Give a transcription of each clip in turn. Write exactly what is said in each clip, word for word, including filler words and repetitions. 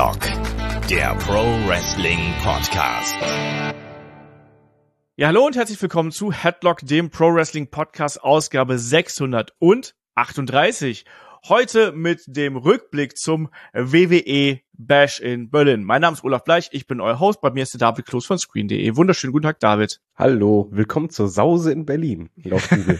Headlock, der Pro Wrestling Podcast. Ja, hallo und herzlich willkommen zu Headlock, dem Pro Wrestling Podcast, Ausgabe sechshundertachtunddreißig. Heute mit dem Rückblick zum W W E Bash in Berlin. Mein Name ist Olaf Bleich, ich bin euer Host, bei mir ist der David Kloß von Screen punkt de. Wunderschönen guten Tag, David. Hallo, willkommen zur Sause in Berlin, laut Google.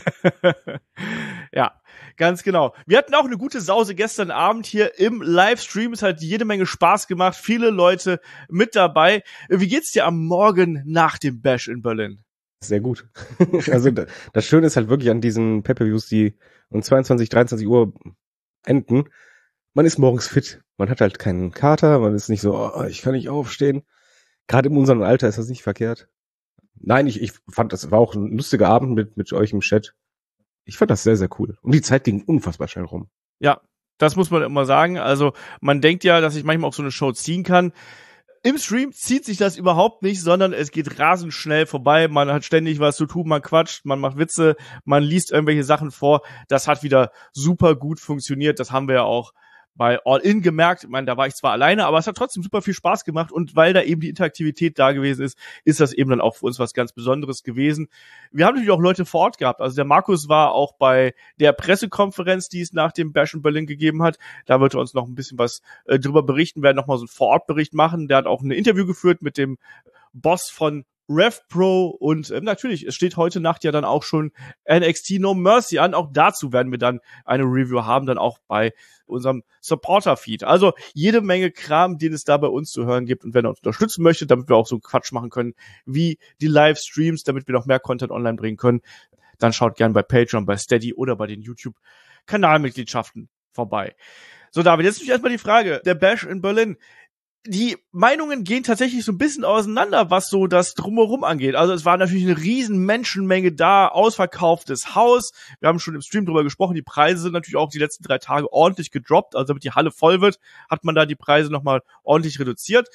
Ja, ganz genau. Wir hatten auch eine gute Sause gestern Abend hier im Livestream. Es hat jede Menge Spaß gemacht, viele Leute mit dabei. Wie geht's dir am Morgen nach dem Bash in Berlin? Sehr gut. Also das Schöne ist halt wirklich an diesen Pay-Per-Views, die um zweiundzwanzig, dreiundzwanzig Uhr enden, man ist morgens fit. Man hat halt keinen Kater, man ist nicht so, oh, ich kann nicht aufstehen. Gerade in unserem Alter ist das nicht verkehrt. Nein, ich, ich fand, das war auch ein lustiger Abend mit, mit euch im Chat. Ich fand das sehr, sehr cool. Und die Zeit ging unfassbar schnell rum. Ja, das muss man immer sagen. Also man denkt ja, dass ich manchmal auch so eine Show ziehen kann. Im Stream zieht sich das überhaupt nicht, sondern es geht rasend schnell vorbei. Man hat ständig was zu tun, man quatscht, man macht Witze, man liest irgendwelche Sachen vor. Das hat wieder super gut funktioniert. Das haben wir ja auch bei All In gemerkt. Ich meine, da war ich zwar alleine, aber es hat trotzdem super viel Spaß gemacht. Und weil da eben die Interaktivität da gewesen ist, ist das eben dann auch für uns was ganz Besonderes gewesen. Wir haben natürlich auch Leute vor Ort gehabt. Also der Markus war auch bei der Pressekonferenz, die es nach dem Bash in Berlin gegeben hat. Da wird er uns noch ein bisschen was äh, drüber berichten. Wir werden nochmal so einen Vor-Ort-Bericht machen. Der hat auch ein Interview geführt mit dem Boss von RevPro und äh, natürlich, es steht heute Nacht ja dann auch schon N X T No Mercy an. Auch dazu werden wir dann eine Review haben, dann auch bei unserem Supporter-Feed. Also jede Menge Kram, den es da bei uns zu hören gibt. Und wenn ihr uns unterstützen möchtet, damit wir auch so Quatsch machen können wie die Livestreams, damit wir noch mehr Content online bringen können, dann schaut gerne bei Patreon, bei Steady oder bei den YouTube-Kanalmitgliedschaften vorbei. So, David, jetzt ist erstmal die Frage, der Bash in Berlin. Die Meinungen gehen tatsächlich so ein bisschen auseinander, was so das Drumherum angeht. Also es war natürlich eine riesen Menschenmenge da, ausverkauftes Haus. Wir haben schon im Stream drüber gesprochen, die Preise sind natürlich auch die letzten drei Tage ordentlich gedroppt. Also damit die Halle voll wird, hat man da die Preise nochmal ordentlich reduziert.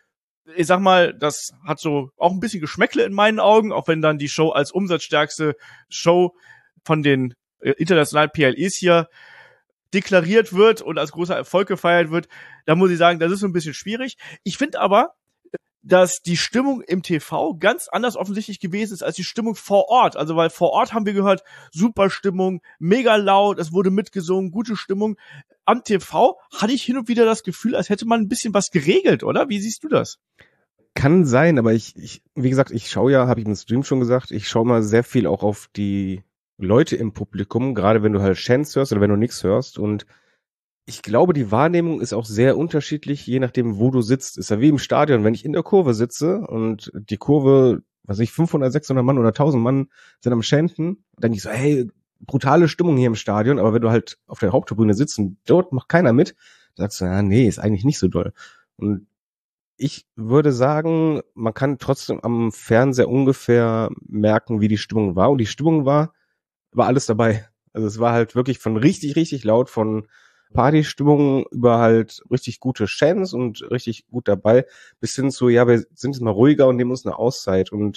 Ich sag mal, das hat so auch ein bisschen Geschmäckle in meinen Augen, auch wenn dann die Show als umsatzstärkste Show von den internationalen P L Es hier deklariert wird und als großer Erfolg gefeiert wird, da muss ich sagen, das ist so ein bisschen schwierig. Ich finde aber, dass die Stimmung im T V ganz anders offensichtlich gewesen ist als die Stimmung vor Ort. Also weil vor Ort haben wir gehört, super Stimmung, mega laut, es wurde mitgesungen, gute Stimmung. Am T V hatte ich hin und wieder das Gefühl, als hätte man ein bisschen was geregelt, oder? Wie siehst du das? Kann sein, aber ich, ich wie gesagt, ich schaue ja, habe ich im Stream schon gesagt, ich schaue mal sehr viel auch auf die Leute im Publikum, gerade wenn du halt Chants hörst oder wenn du nichts hörst, und ich glaube, die Wahrnehmung ist auch sehr unterschiedlich, je nachdem, wo du sitzt. Ist ja wie im Stadion, wenn ich in der Kurve sitze und die Kurve, was weiß ich, fünfhundert, sechshundert Mann oder tausend Mann sind am Chanten, dann denke ich so, hey, brutale Stimmung hier im Stadion, aber wenn du halt auf der Haupttribüne sitzt und dort macht keiner mit, dann sagst du, ja, nee, ist eigentlich nicht so doll. Und ich würde sagen, man kann trotzdem am Fernseher ungefähr merken, wie die Stimmung war, und die Stimmung war war alles dabei. Also es war halt wirklich von richtig, richtig laut, von Partystimmung über halt richtig gute Chants und richtig gut dabei, bis hin zu, ja, wir sind jetzt mal ruhiger und nehmen uns eine Auszeit. Und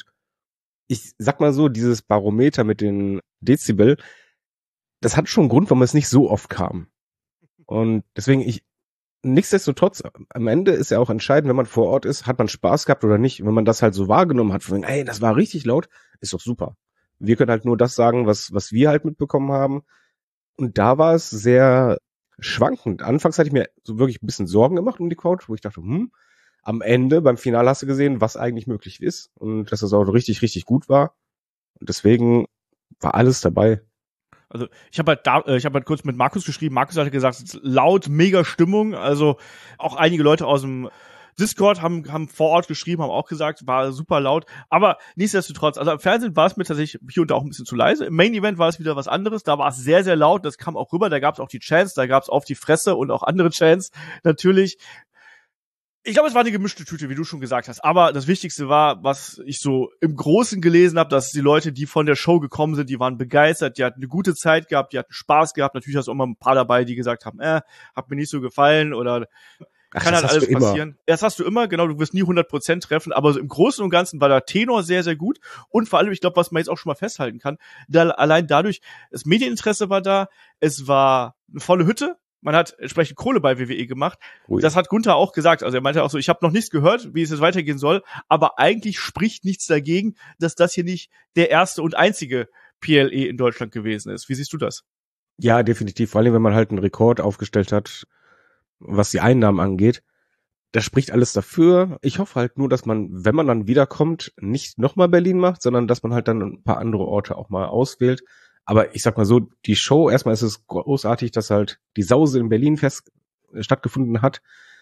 ich sag mal so, dieses Barometer mit den Dezibel, das hat schon einen Grund, warum es nicht so oft kam. Und deswegen, ich, nichtsdestotrotz, am Ende ist ja auch entscheidend, wenn man vor Ort ist, hat man Spaß gehabt oder nicht. Wenn man das halt so wahrgenommen hat, von, ey, das war richtig laut, ist doch super. Wir können halt nur das sagen, was was wir halt mitbekommen haben. Und da war es sehr schwankend. Anfangs hatte ich mir so wirklich ein bisschen Sorgen gemacht um die Crowd, wo ich dachte, hm, am Ende, beim Finale hast du gesehen, was eigentlich möglich ist. Und dass das auch richtig, richtig gut war. Und deswegen war alles dabei. Also ich habe halt da, ich habe halt kurz mit Markus geschrieben. Markus hatte gesagt, laut, mega Stimmung. Also auch einige Leute aus dem Discord haben haben vor Ort geschrieben, haben auch gesagt, war super laut. Aber nichtsdestotrotz, also im Fernsehen war es mir tatsächlich hier und da auch ein bisschen zu leise. Im Main Event war es wieder was anderes. Da war es sehr, sehr laut. Das kam auch rüber. Da gab es auch die Chants, da gab es auf die Fresse und auch andere Chants natürlich. Ich glaube, es war eine gemischte Tüte, wie du schon gesagt hast. Aber das Wichtigste war, was ich so im Großen gelesen habe, dass die Leute, die von der Show gekommen sind, die waren begeistert, die hatten eine gute Zeit gehabt, die hatten Spaß gehabt. Natürlich hast du auch immer ein paar dabei, die gesagt haben, äh, hat mir nicht so gefallen oder Ach, kann halt alles passieren. Immer. Das hast du immer, genau, du wirst nie hundert Prozent treffen, aber so im Großen und Ganzen war der Tenor sehr, sehr gut. Und vor allem, ich glaube, was man jetzt auch schon mal festhalten kann, da, allein dadurch, das Medieninteresse war da, es war eine volle Hütte. man hat entsprechend Kohle bei W W E gemacht. Ui. Das hat Gunther auch gesagt. Also er meinte auch so, ich habe noch nichts gehört, wie es jetzt weitergehen soll, aber eigentlich spricht nichts dagegen, dass das hier nicht der erste und einzige P L E in Deutschland gewesen ist. Wie siehst du das? Ja, definitiv. Vor allem, wenn man halt einen Rekord aufgestellt hat, was die Einnahmen angeht. Das spricht alles dafür. Ich hoffe halt nur, dass man, wenn man dann wiederkommt, nicht nochmal Berlin macht, sondern dass man halt dann ein paar andere Orte auch mal auswählt. Aber ich sag mal so, die Show, erstmal ist es großartig, dass halt die Sause in Berlin fest stattgefunden hat.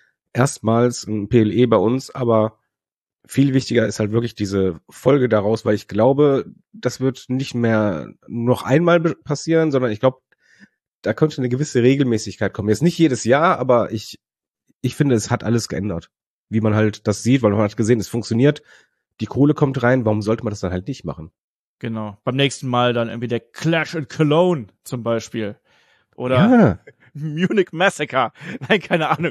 Erstmals ein P L E bei uns, aber viel wichtiger ist halt wirklich diese Folge daraus, weil ich glaube, das wird nicht mehr noch einmal passieren, sondern ich glaube, da könnte eine gewisse Regelmäßigkeit kommen. Jetzt nicht jedes Jahr, aber ich ich finde, es hat alles geändert. Wie man halt das sieht, weil man hat gesehen, es funktioniert, die Kohle kommt rein, warum sollte man das dann halt nicht machen? Genau. Beim nächsten Mal dann irgendwie der Clash in Cologne zum Beispiel. Oder Ja. Munich Massacre. Nein, keine Ahnung.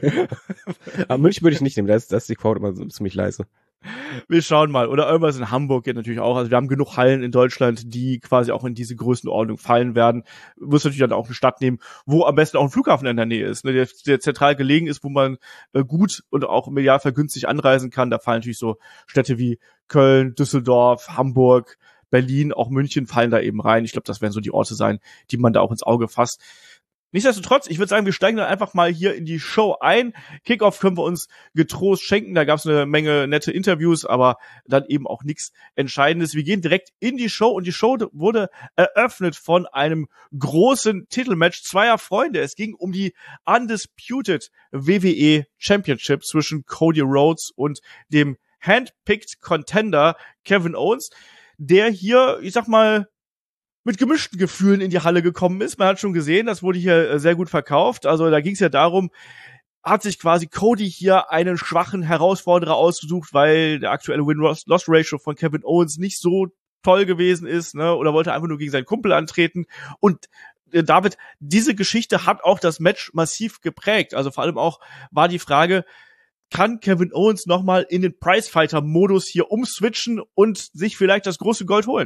Aber München würde ich nicht nehmen, da ist, da ist die Crowd immer so ziemlich leise. Wir schauen mal. Oder irgendwas in Hamburg geht natürlich auch. Also wir haben genug Hallen in Deutschland, die quasi auch in diese Größenordnung fallen werden. Muss natürlich dann auch eine Stadt nehmen, wo am besten auch ein Flughafen in der Nähe ist, ne, der, der zentral gelegen ist, wo man äh, gut und auch im Idealfall günstig anreisen kann. Da fallen natürlich so Städte wie Köln, Düsseldorf, Hamburg, Berlin, auch München fallen da eben rein. Ich glaube, das werden so die Orte sein, die man da auch ins Auge fasst. Nichtsdestotrotz, ich würde sagen, wir steigen dann einfach mal hier in die Show ein. Kickoff können wir uns getrost schenken. Da gab es eine Menge nette Interviews, aber dann eben auch nichts Entscheidendes. Wir gehen direkt in die Show und die Show wurde eröffnet von einem großen Titelmatch zweier Freunde. Es ging um die Undisputed W W E Championship zwischen Cody Rhodes und dem Handpicked Contender Kevin Owens, der hier, ich sag mal, mit gemischten Gefühlen in die Halle gekommen ist. Man hat schon gesehen, das wurde hier sehr gut verkauft. Also da ging es ja darum, hat sich quasi Cody hier einen schwachen Herausforderer ausgesucht, weil der aktuelle Win-Loss-Ratio von Kevin Owens nicht so toll gewesen ist, ne? Oder wollte einfach nur gegen seinen Kumpel antreten. Und äh, David, diese Geschichte hat auch das Match massiv geprägt. Also vor allem auch war die Frage, kann Kevin Owens nochmal in den Prizefighter-Modus hier umswitchen und sich vielleicht das große Gold holen?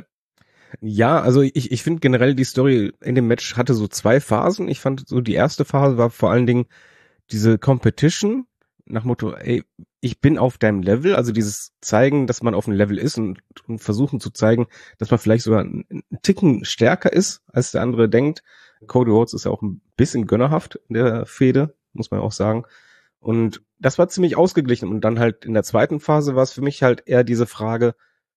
Ja, also ich, ich finde generell, die Story in dem Match hatte so zwei Phasen. Ich fand so, die erste Phase war vor allen Dingen diese Competition nach Motto, ey, ich bin auf deinem Level, also dieses Zeigen, dass man auf einem Level ist und, und versuchen zu zeigen, dass man vielleicht sogar einen, einen Ticken stärker ist, als der andere denkt. Cody Rhodes ist ja auch ein bisschen gönnerhaft in der Fehde, muss man auch sagen. Und das war ziemlich ausgeglichen. Und dann halt in der zweiten Phase war es für mich halt eher diese Frage,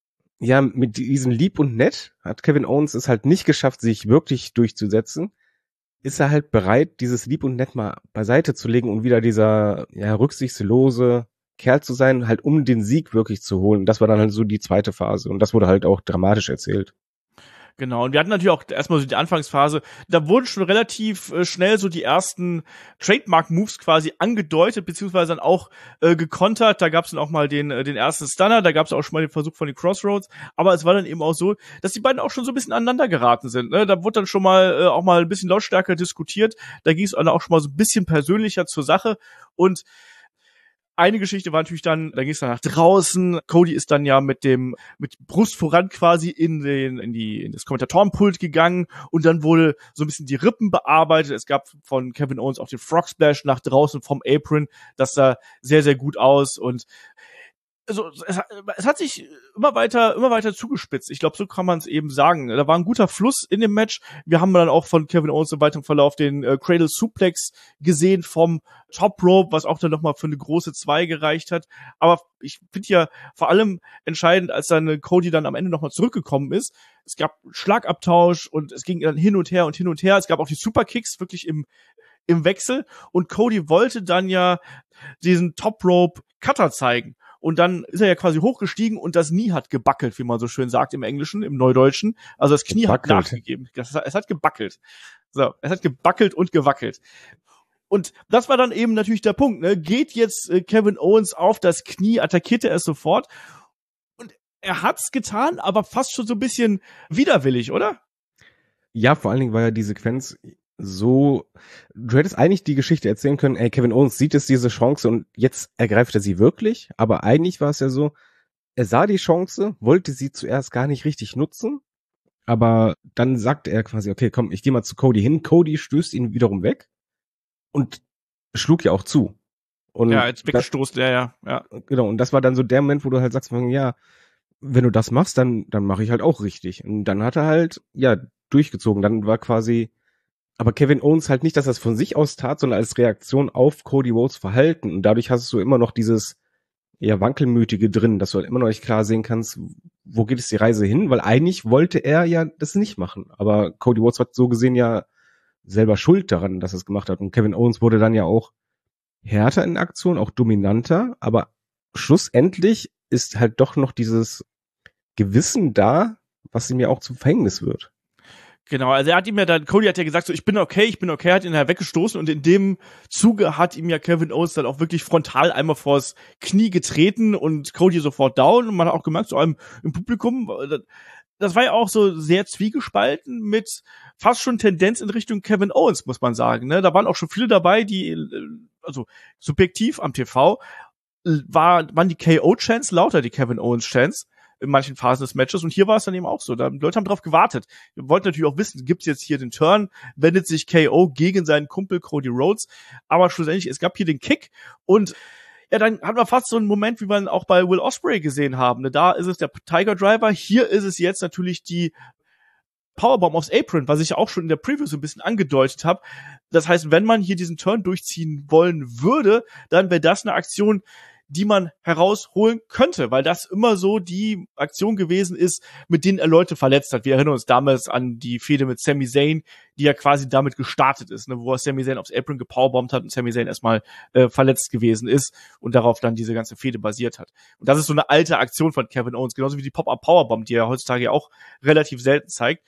ja, mit diesem Lieb und Nett hat Kevin Owens es halt nicht geschafft, sich wirklich durchzusetzen. Ist er halt bereit, dieses Lieb und Nett mal beiseite zu legen und wieder dieser, ja, rücksichtslose Kerl zu sein, halt um den Sieg wirklich zu holen. Das war dann halt so die zweite Phase. Und das wurde halt auch dramatisch erzählt. Genau, und wir hatten natürlich auch erstmal so die Anfangsphase, da wurden schon relativ äh, schnell so die ersten Trademark-Moves quasi angedeutet, beziehungsweise dann auch äh, gekontert. Da gab es dann auch mal den äh, den ersten Stunner, da gab es auch schon mal den Versuch von den Crossroads, aber es war dann eben auch so, dass die beiden auch schon so ein bisschen aneinander geraten sind. Ne? Da wurde dann schon mal äh, auch mal ein bisschen lautstärker diskutiert, da ging es dann auch schon mal so ein bisschen persönlicher zur Sache und eine Geschichte war natürlich dann, da ging es dann nach draußen. Cody ist dann ja mit dem mit Brust voran quasi in den in die in das Kommentatorenpult gegangen und dann wurde so ein bisschen die Rippen bearbeitet. Es gab von Kevin Owens auch den Frog Splash nach draußen vom Apron. Das sah sehr sehr gut aus und also es, es hat sich immer weiter immer weiter zugespitzt. Ich glaube, so kann man es eben sagen. Da war ein guter Fluss in dem Match. Wir haben dann auch von Kevin Owens im weiteren Verlauf den äh, Cradle Suplex gesehen vom Top Rope, was auch dann nochmal für eine große zwei gereicht hat. Aber ich finde ja vor allem entscheidend, als dann Cody dann am Ende nochmal zurückgekommen ist. Es gab Schlagabtausch und es ging dann hin und her und hin und her. Es gab auch die Superkicks wirklich im im Wechsel und Cody wollte dann ja diesen Top Rope Cutter zeigen. Und dann ist er ja quasi hochgestiegen und das Knie hat gebackelt, wie man so schön sagt im Englischen, im Neudeutschen. Also das Knie gebackelt. Hat nachgegeben. Das, es hat gebackelt. So, es hat gebackelt und gewackelt. Und das war dann eben natürlich der Punkt, ne? Geht jetzt äh, Kevin Owens auf das Knie, attackierte er es sofort. Und er hat's getan, aber fast schon so ein bisschen widerwillig, oder? Ja, vor allen Dingen war ja die Sequenz so, du hättest eigentlich die Geschichte erzählen können, ey, Kevin Owens sieht jetzt diese Chance und jetzt ergreift er sie wirklich, aber eigentlich war es ja so, er sah die Chance, wollte sie zuerst gar nicht richtig nutzen, aber dann sagt er quasi, okay, komm, ich gehe mal zu Cody hin, Cody stößt ihn wiederum weg und schlug ja auch zu. Und ja, jetzt weggestoßen, ja, ja, ja. Genau, und das war dann so der Moment, wo du halt sagst, ja, wenn du das machst, dann dann mache ich halt auch richtig. Und dann hat er halt, ja, durchgezogen. Dann war quasi, aber Kevin Owens halt nicht, dass er es von sich aus tat, sondern als Reaktion auf Cody Rhodes Verhalten. Und dadurch hast du immer noch dieses, ja, Wankelmütige drin, dass du halt immer noch nicht klar sehen kannst, wo geht es die Reise hin, weil eigentlich wollte er ja das nicht machen. Aber Cody Rhodes hat so gesehen ja selber Schuld daran, dass er es gemacht hat. Und Kevin Owens wurde dann ja auch härter in Aktion, auch dominanter, aber schlussendlich ist halt doch noch dieses Gewissen da, was ihm ja auch zum Verhängnis wird. Genau, also er hat ihm ja dann, Cody hat ja gesagt, so ich bin okay, ich bin okay, hat ihn ja weggestoßen und in dem Zuge hat ihm ja Kevin Owens dann auch wirklich frontal einmal vors Knie getreten und Cody sofort down und man hat auch gemerkt, so im, im Publikum, das war ja auch so sehr zwiegespalten mit fast schon Tendenz in Richtung Kevin Owens, muss man sagen, ne? Da waren auch schon viele dabei, die, also subjektiv am T V, war, waren die K O-Chants lauter, die Kevin Owens-Chants in manchen Phasen des Matches und hier war es dann eben auch so. Da, die Leute haben drauf gewartet. Wir wollten natürlich auch wissen, gibt's jetzt hier den Turn, wendet sich K O gegen seinen Kumpel Cody Rhodes, aber schlussendlich, es gab hier den Kick und ja, dann hatten wir fast so einen Moment, wie wir ihn auch bei Will Ospreay gesehen haben. Ne? Da ist es der Tiger Driver, hier ist es jetzt natürlich die Powerbomb aufs Apron, was ich auch schon in der Preview so ein bisschen angedeutet habe. Das heißt, wenn man hier diesen Turn durchziehen wollen würde, dann wäre das eine Aktion, die man herausholen könnte, weil das immer so die Aktion gewesen ist, mit denen er Leute verletzt hat. Wir erinnern uns damals an die Fehde mit Sami Zayn, die ja quasi damit gestartet ist, ne, wo er Sami Zayn aufs Apron gepowerbombt hat und Sami Zayn erstmal äh, verletzt gewesen ist und darauf dann diese ganze Fehde basiert hat. Und das ist so eine alte Aktion von Kevin Owens, genauso wie die Pop-Up-Powerbomb, die er heutzutage ja auch relativ selten zeigt.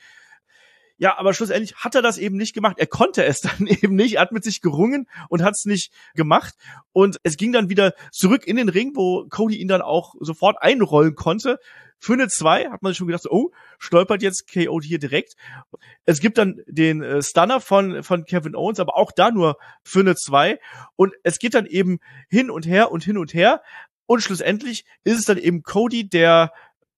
Ja, aber schlussendlich hat er das eben nicht gemacht. Er konnte es dann eben nicht. Er hat mit sich gerungen und hat es nicht gemacht. Und es ging dann wieder zurück in den Ring, wo Cody ihn dann auch sofort einrollen konnte. Für eine zwei hat man sich schon gedacht, oh, stolpert jetzt K O hier direkt. Es gibt dann den äh, Stunner von von Kevin Owens, aber auch da nur für eine zwei. Und es geht dann eben hin und her und hin und her. Und schlussendlich ist es dann eben Cody, der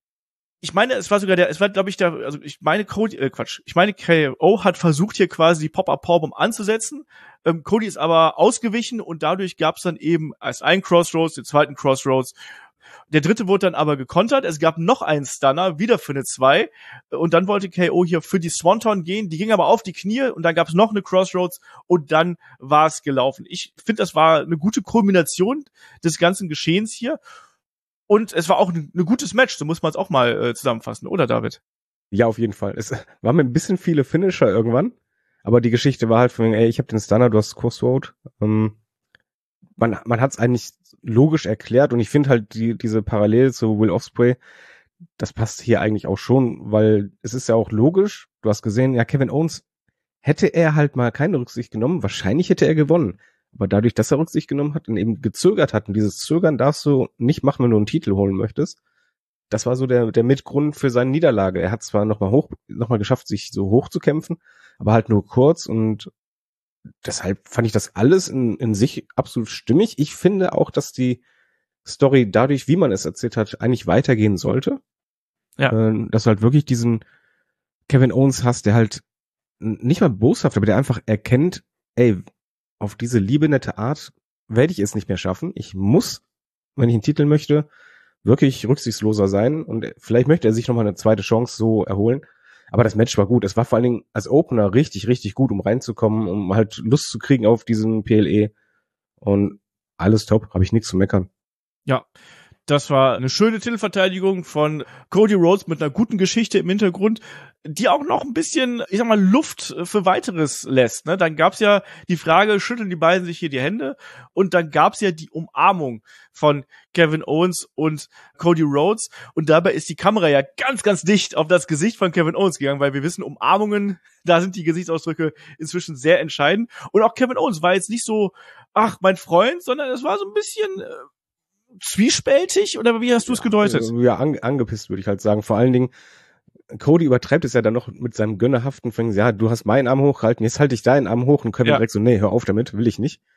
Ich meine, es war sogar der, es war, glaube ich, der, also ich meine Cody, äh, Quatsch, ich meine K O hat versucht hier quasi die Pop-Up-Powerbomb anzusetzen. Ähm, Cody ist aber ausgewichen und dadurch gab es dann eben erst einen Crossroads, den zweiten Crossroads. Der dritte wurde dann aber gekontert. Es gab noch einen Stunner, wieder für eine zwei. Und dann wollte K O hier für die Swanton gehen. Die ging aber auf die Knie und dann gab es noch eine Crossroads und dann war es gelaufen. Ich finde, das war eine gute Kulmination des ganzen Geschehens hier. Und es war auch ein ne gutes Match, so muss man es auch mal äh, zusammenfassen, oder David? Ja, auf jeden Fall. Es waren mir ein bisschen viele Finisher irgendwann, aber die Geschichte war halt von, ey, ich habe den Stunner, du hast Crossroad. Ähm, man man hat es eigentlich logisch erklärt und ich finde halt die diese Parallele zu Will Ospreay, das passt hier eigentlich auch schon, weil es ist ja auch logisch, du hast gesehen, ja, Kevin Owens, hätte er halt mal keine Rücksicht genommen, wahrscheinlich hätte er gewonnen. Aber dadurch, dass er Rücksicht genommen hat und eben gezögert hat, und dieses Zögern darfst du nicht machen, wenn du einen Titel holen möchtest, das war so der der Mitgrund für seine Niederlage. Er hat zwar nochmal hoch, nochmal geschafft, sich so hoch zu kämpfen, aber halt nur kurz und deshalb fand ich das alles in, in sich absolut stimmig. Ich finde auch, dass die Story dadurch, wie man es erzählt hat, eigentlich weitergehen sollte. Ja. Äh, dass du halt wirklich diesen Kevin Owens hast, der halt nicht mal boshaft, aber der einfach erkennt, ey, auf diese liebe, nette Art werde ich es nicht mehr schaffen. Ich muss, wenn ich einen Titel möchte, wirklich rücksichtsloser sein und vielleicht möchte er sich nochmal eine zweite Chance so erholen. Aber das Match war gut. Es war vor allen Dingen als Opener richtig, richtig gut, um reinzukommen, um halt Lust zu kriegen auf diesen P L E. Und alles top, habe ich nichts zu meckern. Ja, das war eine schöne Titelverteidigung von Cody Rhodes mit einer guten Geschichte im Hintergrund, die auch noch ein bisschen, ich sag mal, Luft für Weiteres lässt. Ne? Dann gab's ja die Frage, schütteln die beiden sich hier die Hände? Und dann gab's ja die Umarmung von Kevin Owens und Cody Rhodes. Und dabei ist die Kamera ja ganz, ganz dicht auf das Gesicht von Kevin Owens gegangen, weil wir wissen, Umarmungen, da sind die Gesichtsausdrücke inzwischen sehr entscheidend. Und auch Kevin Owens war jetzt nicht so, ach, mein Freund, sondern es war so ein bisschen äh, zwiespältig, oder wie hast du es gedeutet? Ja, ange- angepisst würde ich halt sagen. Vor allen Dingen, Cody übertreibt es ja dann noch mit seinem gönnerhaften Fängen. Ja, du hast meinen Arm hochgehalten, jetzt halte ich deinen Arm hoch und Kevin Ja. direkt so, nee, hör auf damit, will ich nicht.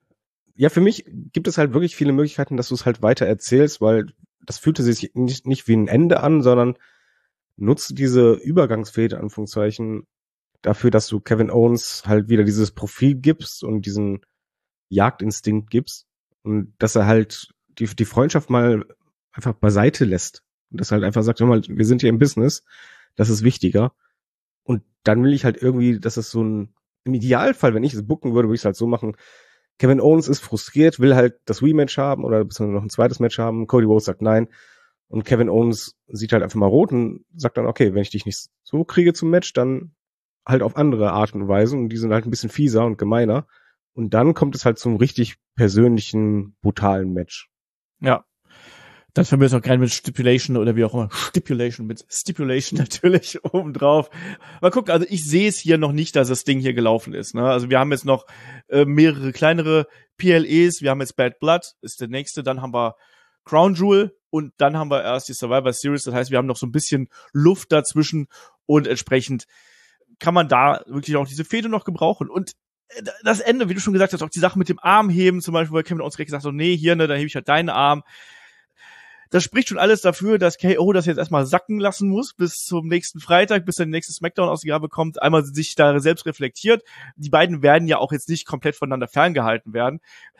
Ja, für mich gibt es halt wirklich viele Möglichkeiten, dass du es halt weiter erzählst, weil das fühlte sich nicht, nicht wie ein Ende an, sondern nutzt diese Übergangsfehde, Anführungszeichen, dafür, dass du Kevin Owens halt wieder dieses Profil gibst und diesen Jagdinstinkt gibst und dass er halt die, die Freundschaft mal einfach beiseite lässt und dass er halt einfach sagt, hör mal, wir sind hier im Business, das ist wichtiger. Und dann will ich halt irgendwie, dass es so ein, im Idealfall, wenn ich es booken würde, würde ich es halt so machen, Kevin Owens ist frustriert, will halt das Rematch haben oder beziehungsweise noch ein zweites Match haben, Cody Rhodes sagt nein und Kevin Owens sieht halt einfach mal rot und sagt dann, okay, wenn ich dich nicht so kriege zum Match, dann halt auf andere Art und Weise und die sind halt ein bisschen fieser und gemeiner und dann kommt es halt zum richtig persönlichen, brutalen Match. Ja. Das von mir ist auch gerne mit Stipulation oder wie auch immer. Stipulation, mit Stipulation natürlich obendrauf. Mal gucken, also ich sehe es hier noch nicht, dass das Ding hier gelaufen ist. Ne? Also wir haben jetzt noch äh, mehrere kleinere P L Es. Wir haben jetzt Bad Blood, ist der nächste. Dann haben wir Crown Jewel und dann haben wir erst die Survivor Series. Das heißt, wir haben noch so ein bisschen Luft dazwischen und entsprechend kann man da wirklich auch diese Fehde noch gebrauchen. Und das Ende, wie du schon gesagt hast, auch die Sache mit dem Armheben zum Beispiel, wo Kevin Owens direkt gesagt hat, so, nee, hier, ne, da hebe ich halt deinen Arm. Das spricht schon alles dafür, dass K O das jetzt erstmal sacken lassen muss bis zum nächsten Freitag, bis er die nächste Smackdown-Ausgabe kommt, einmal sich da selbst reflektiert. Die beiden werden ja auch jetzt nicht komplett voneinander ferngehalten werden.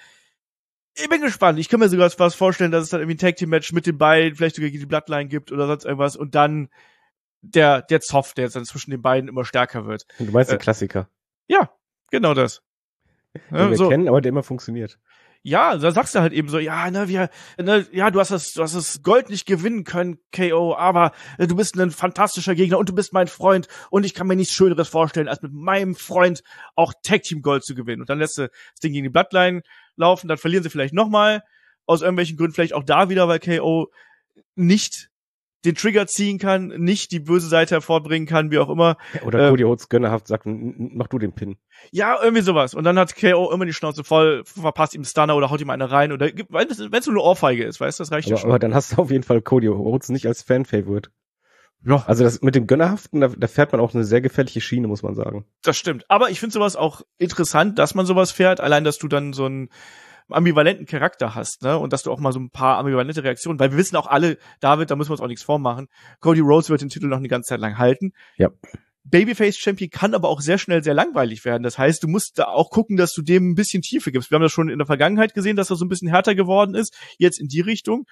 Ich bin gespannt. Ich kann mir sogar was vorstellen, dass es dann irgendwie ein Tag-Team-Match mit den beiden, vielleicht sogar gegen die Bloodline gibt oder sonst irgendwas und dann der der Zoff, der jetzt dann zwischen den beiden immer stärker wird. Und du meinst äh, den Klassiker. Ja, genau das. Den ja, wir so. kennen, aber der immer funktioniert. Ja, da sagst du halt eben so, ja, ne, wir, ne, ja, du hast das, du hast das Gold nicht gewinnen können, K O, aber äh, du bist ein fantastischer Gegner und du bist mein Freund und ich kann mir nichts Schöneres vorstellen, als mit meinem Freund auch Tag Team Gold zu gewinnen. Und dann lässt du das Ding gegen die Bloodline laufen, dann verlieren sie vielleicht nochmal, aus irgendwelchen Gründen vielleicht auch da wieder, weil K O nicht den Trigger ziehen kann, nicht die böse Seite hervorbringen kann, wie auch immer. Oder Cody Rhodes gönnerhaft sagt, mach du den Pin. Ja, irgendwie sowas. Und dann hat K O immer die Schnauze voll, verpasst ihm Stunner oder haut ihm eine rein. Oder wenn es nur eine Ohrfeige ist, weißt du, das reicht aber, ja schon. Aber dann hast du auf jeden Fall Cody Rhodes nicht als Fan-Favorite. Ja. Also das mit dem Gönnerhaften, da, da fährt man auch eine sehr gefährliche Schiene, muss man sagen. Das stimmt. Aber ich finde sowas auch interessant, dass man sowas fährt. Allein, dass du dann so einen ambivalenten Charakter hast, ne? Und dass du auch mal so ein paar ambivalente Reaktionen, weil wir wissen auch alle, David, da müssen wir uns auch nichts vormachen, Cody Rhodes wird den Titel noch eine ganze Zeit lang halten. Ja. Babyface-Champion kann aber auch sehr schnell sehr langweilig werden. Das heißt, du musst da auch gucken, dass du dem ein bisschen Tiefe gibst. Wir haben das schon in der Vergangenheit gesehen, dass er so ein bisschen härter geworden ist. Jetzt in die Richtung.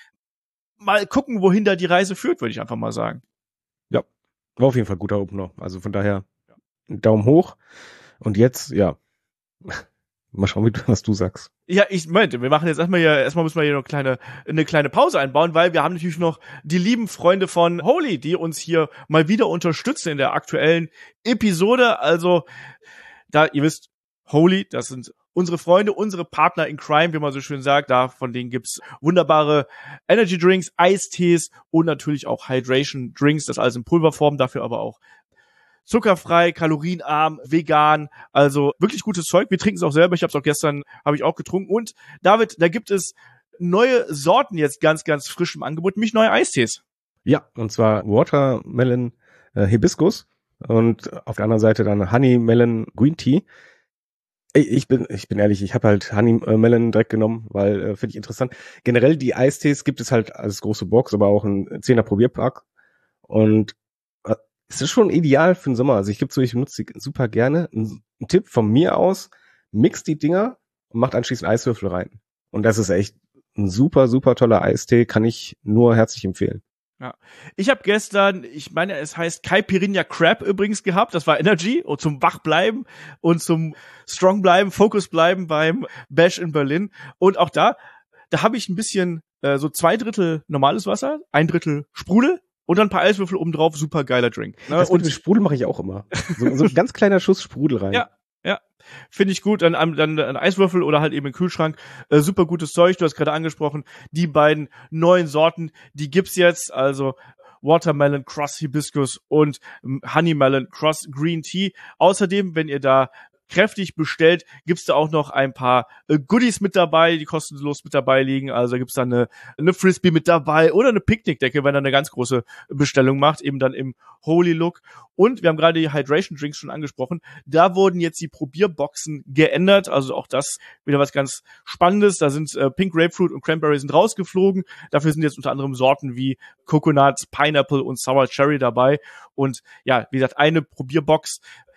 Mal gucken, wohin da die Reise führt, würde ich einfach mal sagen. Ja, war auf jeden Fall ein guter Opener. Also von daher Daumen hoch. Und jetzt, ja, mal schauen, was du sagst. Ja, ich meinte, wir machen jetzt erstmal ja, erstmal müssen wir hier noch eine kleine, eine kleine Pause einbauen, weil wir haben natürlich noch die lieben Freunde von Holy, die uns hier mal wieder unterstützen in der aktuellen Episode. Also, da, ihr wisst, Holy, das sind unsere Freunde, unsere Partner in Crime, wie man so schön sagt. Da, von denen gibt's wunderbare Energy Drinks, Eistees und natürlich auch Hydration Drinks, das alles in Pulverform, dafür aber auch zuckerfrei, kalorienarm, vegan, also wirklich gutes Zeug. Wir trinken es auch selber. Ich habe es auch gestern, habe ich auch getrunken. Und David, da gibt es neue Sorten jetzt ganz, ganz frisch im Angebot, nämlich neue Eistees. Ja, und zwar Watermelon äh, Hibiskus und auf der anderen Seite dann Honey Melon Green Tea. Ich bin, ich bin ehrlich, ich habe halt Honey Melon direkt genommen, weil äh, finde ich interessant. Generell die Eistees gibt es halt als große Box, aber auch ein zehner Probierpack. Und es ist schon ideal für den Sommer. Also ich gebe so, ich benutze die super gerne. Ein, ein Tipp von mir aus, mixt die Dinger und macht anschließend Eiswürfel rein. Und das ist echt ein super, super toller Eistee. Kann ich nur herzlich empfehlen. Ja. Ich habe gestern, ich meine, es heißt Caipirinha Crab übrigens gehabt. Das war Energy und zum Wachbleiben und zum Strong bleiben, Focus bleiben beim Bash in Berlin. Und auch da, da habe ich ein bisschen äh, so zwei Drittel normales Wasser, ein Drittel Sprudel. Und dann ein paar Eiswürfel oben drauf, super geiler Drink. Ne? Das und mit Sprudel mache ich auch immer. So, so ein ganz kleiner Schuss Sprudel rein. Ja, ja. Finde ich gut. Dann, dann ein Eiswürfel oder halt eben im Kühlschrank. Äh, super gutes Zeug, du hast gerade angesprochen. Die beiden neuen Sorten, die gibt's jetzt. Also Watermelon Cross Hibiscus und Honey Melon Cross Green Tea. Außerdem, wenn ihr da kräftig bestellt, gibt's da auch noch ein paar äh, Goodies mit dabei, die kostenlos mit dabei liegen. Also gibt's da eine, eine Frisbee mit dabei oder eine Picknickdecke, wenn er eine ganz große Bestellung macht, eben dann im Holy Look. Und wir haben gerade die Hydration Drinks schon angesprochen. Da wurden jetzt die Probierboxen geändert. Also auch das wieder was ganz Spannendes. Da sind äh, Pink Grapefruit und Cranberry sind rausgeflogen. Dafür sind jetzt unter anderem Sorten wie Coconut, Pineapple und Sour Cherry dabei. Und ja, wie gesagt, eine Probierbox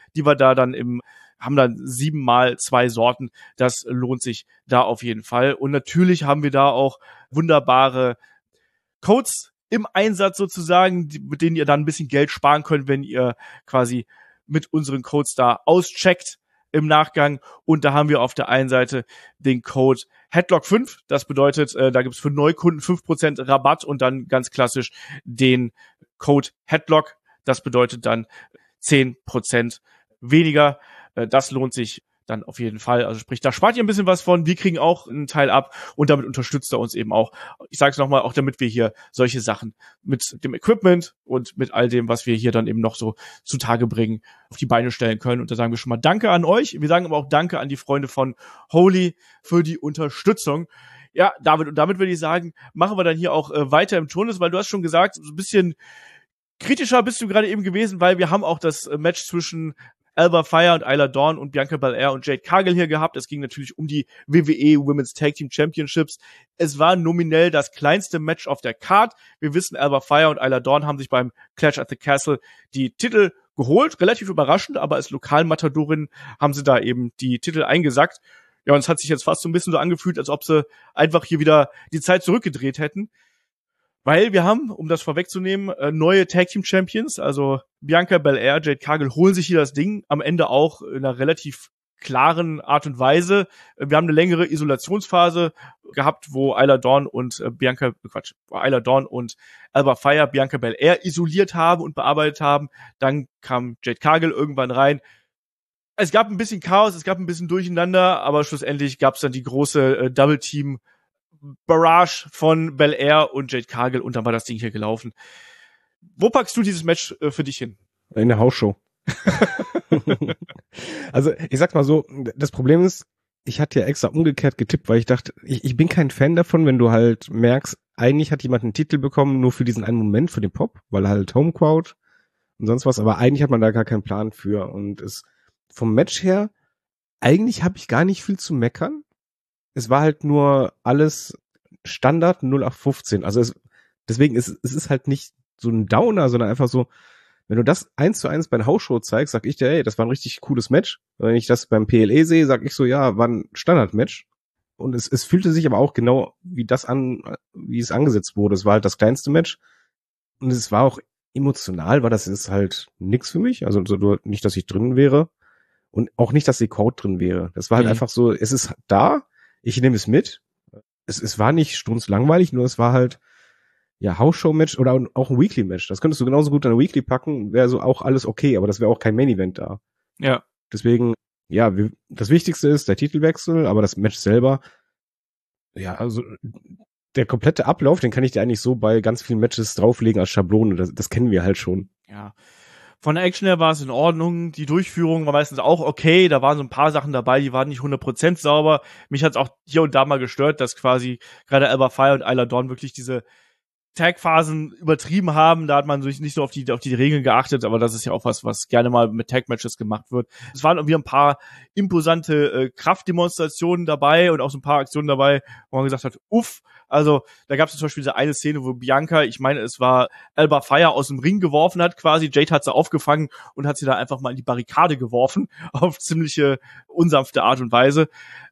die wir da dann im, haben dann siebenmal zwei Sorten. Das lohnt sich da auf jeden Fall. Und natürlich haben wir da auch wunderbare Codes im Einsatz sozusagen, mit denen ihr dann ein bisschen Geld sparen könnt, wenn ihr quasi mit unseren Codes da auscheckt im Nachgang. Und da haben wir auf der einen Seite den Code Headlock fünf. Das bedeutet, äh, da gibt's für Neukunden fünf Prozent Rabatt und dann ganz klassisch den Code Headlock. Das bedeutet dann zehn Prozent weniger. Äh, das lohnt sich dann auf jeden Fall. Also sprich, da spart ihr ein bisschen was von. Wir kriegen auch einen Teil ab und damit unterstützt er uns eben auch. Ich sage es nochmal, auch damit wir hier solche Sachen mit dem Equipment und mit all dem, was wir hier dann eben noch so zutage bringen, auf die Beine stellen können. Und da sagen wir schon mal Danke an euch. Wir sagen aber auch Danke an die Freunde von Holy für die Unterstützung. Ja, David, und damit würde ich sagen, machen wir dann hier auch äh, weiter im Turnus, weil du hast schon gesagt, so ein bisschen kritischer bist du gerade eben gewesen, weil wir haben auch das äh, Match zwischen Alba Fire und Isla Dawn und Bianca Belair und Jade Cargill hier gehabt. Es ging natürlich um die W W E Women's Tag Team Championships. Es war nominell das kleinste Match auf der Card. Wir wissen, Alba Fire und Isla Dawn haben sich beim Clash at the Castle die Titel geholt. Relativ überraschend, aber als Lokalmatadorin haben sie da eben die Titel eingesackt. Ja, und es hat sich jetzt fast so ein bisschen so angefühlt, als ob sie einfach hier wieder die Zeit zurückgedreht hätten. Weil wir haben, um das vorwegzunehmen, neue Tag Team Champions, also Bianca Belair, Jade Cargill holen sich hier das Ding, am Ende auch in einer relativ klaren Art und Weise. Wir haben eine längere Isolationsphase gehabt, wo Isla Dawn und äh, Bianca, Quatsch, Isla Dawn und Alba Fire Bianca Belair isoliert haben und bearbeitet haben. Dann kam Jade Cargill irgendwann rein. Es gab ein bisschen Chaos, es gab ein bisschen Durcheinander, aber schlussendlich gab es dann die große äh, Double Team Barrage von Belair und Jade Cargill und dann war das Ding hier gelaufen. Wo packst du dieses Match äh, für dich hin? In der Hausshow. Also, ich sag mal so, das Problem ist, ich hatte ja extra umgekehrt getippt, weil ich dachte, ich, ich bin kein Fan davon, wenn du halt merkst, eigentlich hat jemand einen Titel bekommen, nur für diesen einen Moment, für den Pop, weil halt Homecrowd und sonst was, aber eigentlich hat man da gar keinen Plan für und es vom Match her, eigentlich habe ich gar nicht viel zu meckern. Es war halt nur alles Standard null acht fünfzehn. Also es, deswegen ist es ist halt nicht so ein Downer, sondern einfach so, wenn du das eins zu eins bei einer Hausshow zeigst, sag ich dir, hey, das war ein richtig cooles Match. Wenn ich das beim P L E sehe, sag ich so, ja, war ein Standard-Match. Und es, es fühlte sich aber auch genau wie das an, wie es angesetzt wurde. Es war halt das kleinste Match. Und es war auch emotional, weil das ist halt nix für mich. Also so, nicht, dass ich drin wäre. Und auch nicht, dass die Code drin wäre. Das war halt mhm. einfach so, es ist da, ich nehme es mit. Es, es war nicht strunzlangweilig, nur es war halt, ja, Hausshow-Match oder auch ein Weekly-Match. Das könntest du genauso gut an eine Weekly packen, wäre so auch alles okay, aber das wäre auch kein Main-Event da. Ja. Deswegen, ja, wir, das Wichtigste ist der Titelwechsel, aber das Match selber, ja, also der komplette Ablauf, den kann ich dir eigentlich so bei ganz vielen Matches drauflegen als Schablone. Das, das kennen wir halt schon. Ja. Von der Action her war es in Ordnung. Die Durchführung war meistens auch okay. Da waren so ein paar Sachen dabei, die waren nicht hundert Prozent sauber. Mich hat es auch hier und da mal gestört, dass quasi gerade Alba Fire und Isla Dawn wirklich diese Tag-Phasen übertrieben haben. Da hat man sich nicht so auf die auf die Regeln geachtet, aber das ist ja auch was, was gerne mal mit Tag-Matches gemacht wird. Es waren irgendwie ein paar imposante äh, Kraftdemonstrationen dabei und auch so ein paar Aktionen dabei, wo man gesagt hat, uff. Also da gab es zum Beispiel diese eine Szene, wo Bianca, ich meine, es war Alba Fire aus dem Ring geworfen hat quasi. Jade hat sie aufgefangen und hat sie da einfach mal in die Barrikade geworfen, auf ziemliche unsanfte Art und Weise.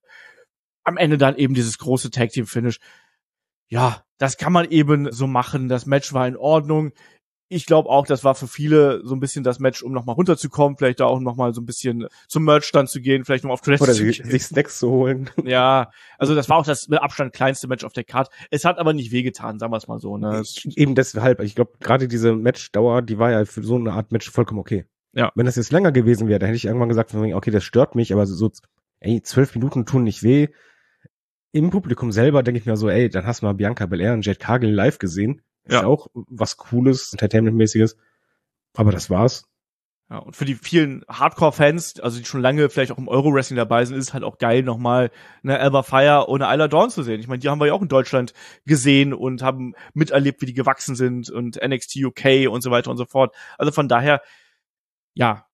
Am Ende dann eben dieses große Tag-Team-Finish. Ja, das kann man eben so machen. Das Match war in Ordnung. Ich glaube auch, das war für viele so ein bisschen das Match, um nochmal runterzukommen, vielleicht da auch nochmal so ein bisschen zum Merchstand zu gehen, vielleicht noch auf Toilette Oder zu sich, sich Snacks zu holen. Ja, also das war auch das mit Abstand kleinste Match auf der Card. Es hat aber nicht wehgetan, sagen wir es mal so. Ne? Eben deshalb, ich glaube, gerade diese Matchdauer, die war ja für so eine Art Match vollkommen okay. Ja. Wenn das jetzt länger gewesen wäre, dann hätte ich irgendwann gesagt, okay, das stört mich, aber so, ey, zwölf Minuten tun nicht weh. Im Publikum selber denke ich mir so, ey, dann hast du mal Bianca Belair und Jade Cargill live gesehen. Ist ja auch was Cooles, Entertainment-mäßiges. Aber das war's. Ja, und für die vielen Hardcore-Fans, also die schon lange vielleicht auch im Euro-Wrestling dabei sind, ist es halt auch geil, nochmal eine Alba Fire und eine Isla Dawn zu sehen. Ich meine, die haben wir ja auch in Deutschland gesehen und haben miterlebt, wie die gewachsen sind und N X T U K und so weiter und so fort. Also von daher, ja,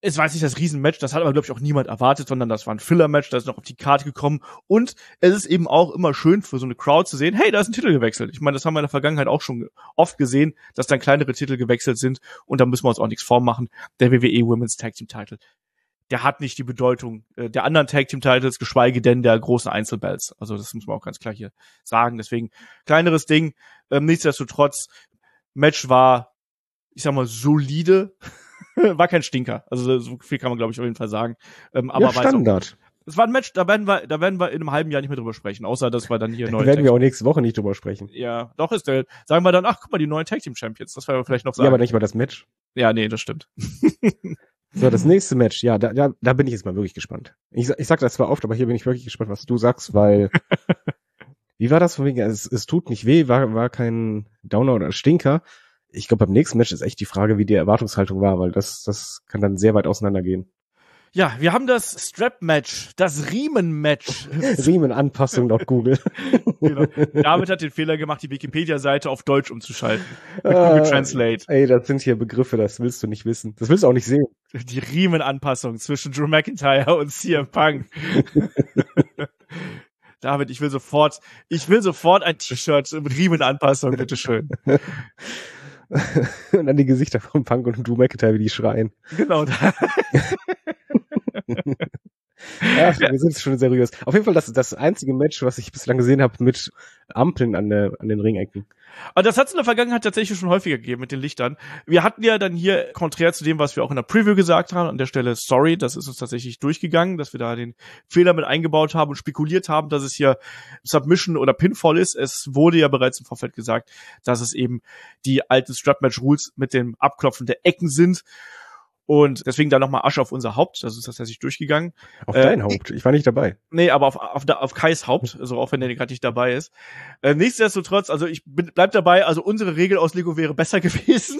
es war jetzt nicht das Riesenmatch, das hat aber, glaube ich, auch niemand erwartet, sondern das war ein Filler-Match, da ist noch auf die Karte gekommen. Und es ist eben auch immer schön für so eine Crowd zu sehen, hey, da ist ein Titel gewechselt. Ich meine, das haben wir in der Vergangenheit auch schon oft gesehen, dass dann kleinere Titel gewechselt sind und da müssen wir uns auch nichts vormachen. Der W W E Women's Tag Team Title, der hat nicht die Bedeutung äh, der anderen Tag Team Titles, geschweige denn der großen Einzelbelts. Also das muss man auch ganz klar hier sagen. Deswegen kleineres Ding. Ähm, nichtsdestotrotz, Match war, ich sag mal, solide. War kein Stinker. Also so viel kann man, glaube ich, auf jeden Fall sagen. Ähm, aber ja, Standard. Es war ein Match, da werden wir, da werden wir in einem halben Jahr nicht mehr drüber sprechen, außer dass wir dann hier neue. Da werden wir auch nächste Woche nicht drüber sprechen. Ja, doch ist der. Sagen wir dann, ach, guck mal, die neuen Tag Team Champions. Das werden wir vielleicht noch sagen. Ja, aber nicht mal das Match. Ja, nee, das stimmt. So, das nächste Match, ja, da, da, da bin ich jetzt mal wirklich gespannt. Ich, ich sag das zwar oft, aber hier bin ich wirklich gespannt, was du sagst, weil wie war das von wegen? Es, es tut nicht weh, war, war kein Downer oder Stinker. Ich glaube, beim nächsten Match ist echt die Frage, wie die Erwartungshaltung war, weil das, das kann dann sehr weit auseinandergehen. Ja, wir haben das Strap-Match, das Riemen-Match. Riemenanpassung laut Google. Genau. David hat den Fehler gemacht, die Wikipedia-Seite auf Deutsch umzuschalten. Mit Google äh, Translate. Ey, das sind hier Begriffe, das willst du nicht wissen. Das willst du auch nicht sehen. Die Riemenanpassung zwischen Drew McIntyre und C M Punk. David, ich will sofort, ich will sofort ein T-Shirt mit Riemenanpassung, bitteschön. Und dann die Gesichter von Punk und Drew McIntyre, wie die schreien. Genau. Ach, wir sind schon seriös. Auf jeden Fall das, das einzige Match, was ich bislang gesehen habe mit Ampeln an, der, an den Ringecken. Aber das hat es in der Vergangenheit tatsächlich schon häufiger gegeben mit den Lichtern. Wir hatten ja dann hier, konträr zu dem, was wir auch in der Preview gesagt haben, an der Stelle, sorry, das ist uns tatsächlich durchgegangen, dass wir da den Fehler mit eingebaut haben und spekuliert haben, dass es hier Submission oder Pinfall ist. Es wurde ja bereits im Vorfeld gesagt, dass es eben die alten Strap-Match-Rules mit dem Abklopfen der Ecken sind. Und deswegen dann nochmal Asche auf unser Haupt. Das ist tatsächlich durchgegangen. Auf äh, dein Haupt? Ich war nicht dabei. Nee, aber auf, auf, auf Kais Haupt. Also auch wenn der gerade nicht dabei ist. Äh, nichtsdestotrotz, also ich bin, bleib dabei. Also unsere Regelauslegung wäre besser gewesen.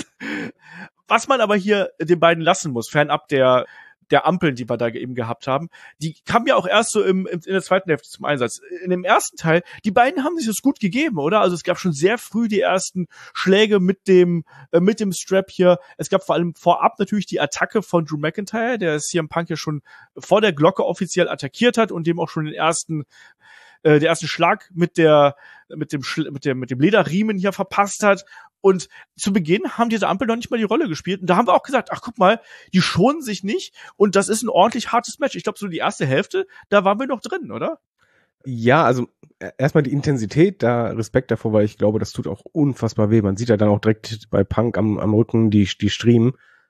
Was man aber hier den beiden lassen muss, fernab der der Ampeln, die wir da eben gehabt haben, die kamen ja auch erst so im, im, in der zweiten Hälfte zum Einsatz. In dem ersten Teil, die beiden haben sich das gut gegeben, oder? Also es gab schon sehr früh die ersten Schläge mit dem äh, mit dem Strap hier. Es gab vor allem vorab natürlich die Attacke von Drew McIntyre, der C M Punk ja schon vor der Glocke offiziell attackiert hat und dem auch schon den ersten äh, der ersten Schlag mit der mit dem Schl- mit dem mit dem Lederriemen hier verpasst hat. Und zu Beginn haben diese Ampel noch nicht mal die Rolle gespielt. Und da haben wir auch gesagt, ach guck mal, die schonen sich nicht. Und das ist ein ordentlich hartes Match. Ich glaube, so die erste Hälfte, da waren wir noch drin, oder? Ja, also erstmal die Intensität, da Respekt davor, weil ich glaube, das tut auch unfassbar weh. Man sieht ja dann auch direkt bei Punk am, am Rücken die, die Striemen.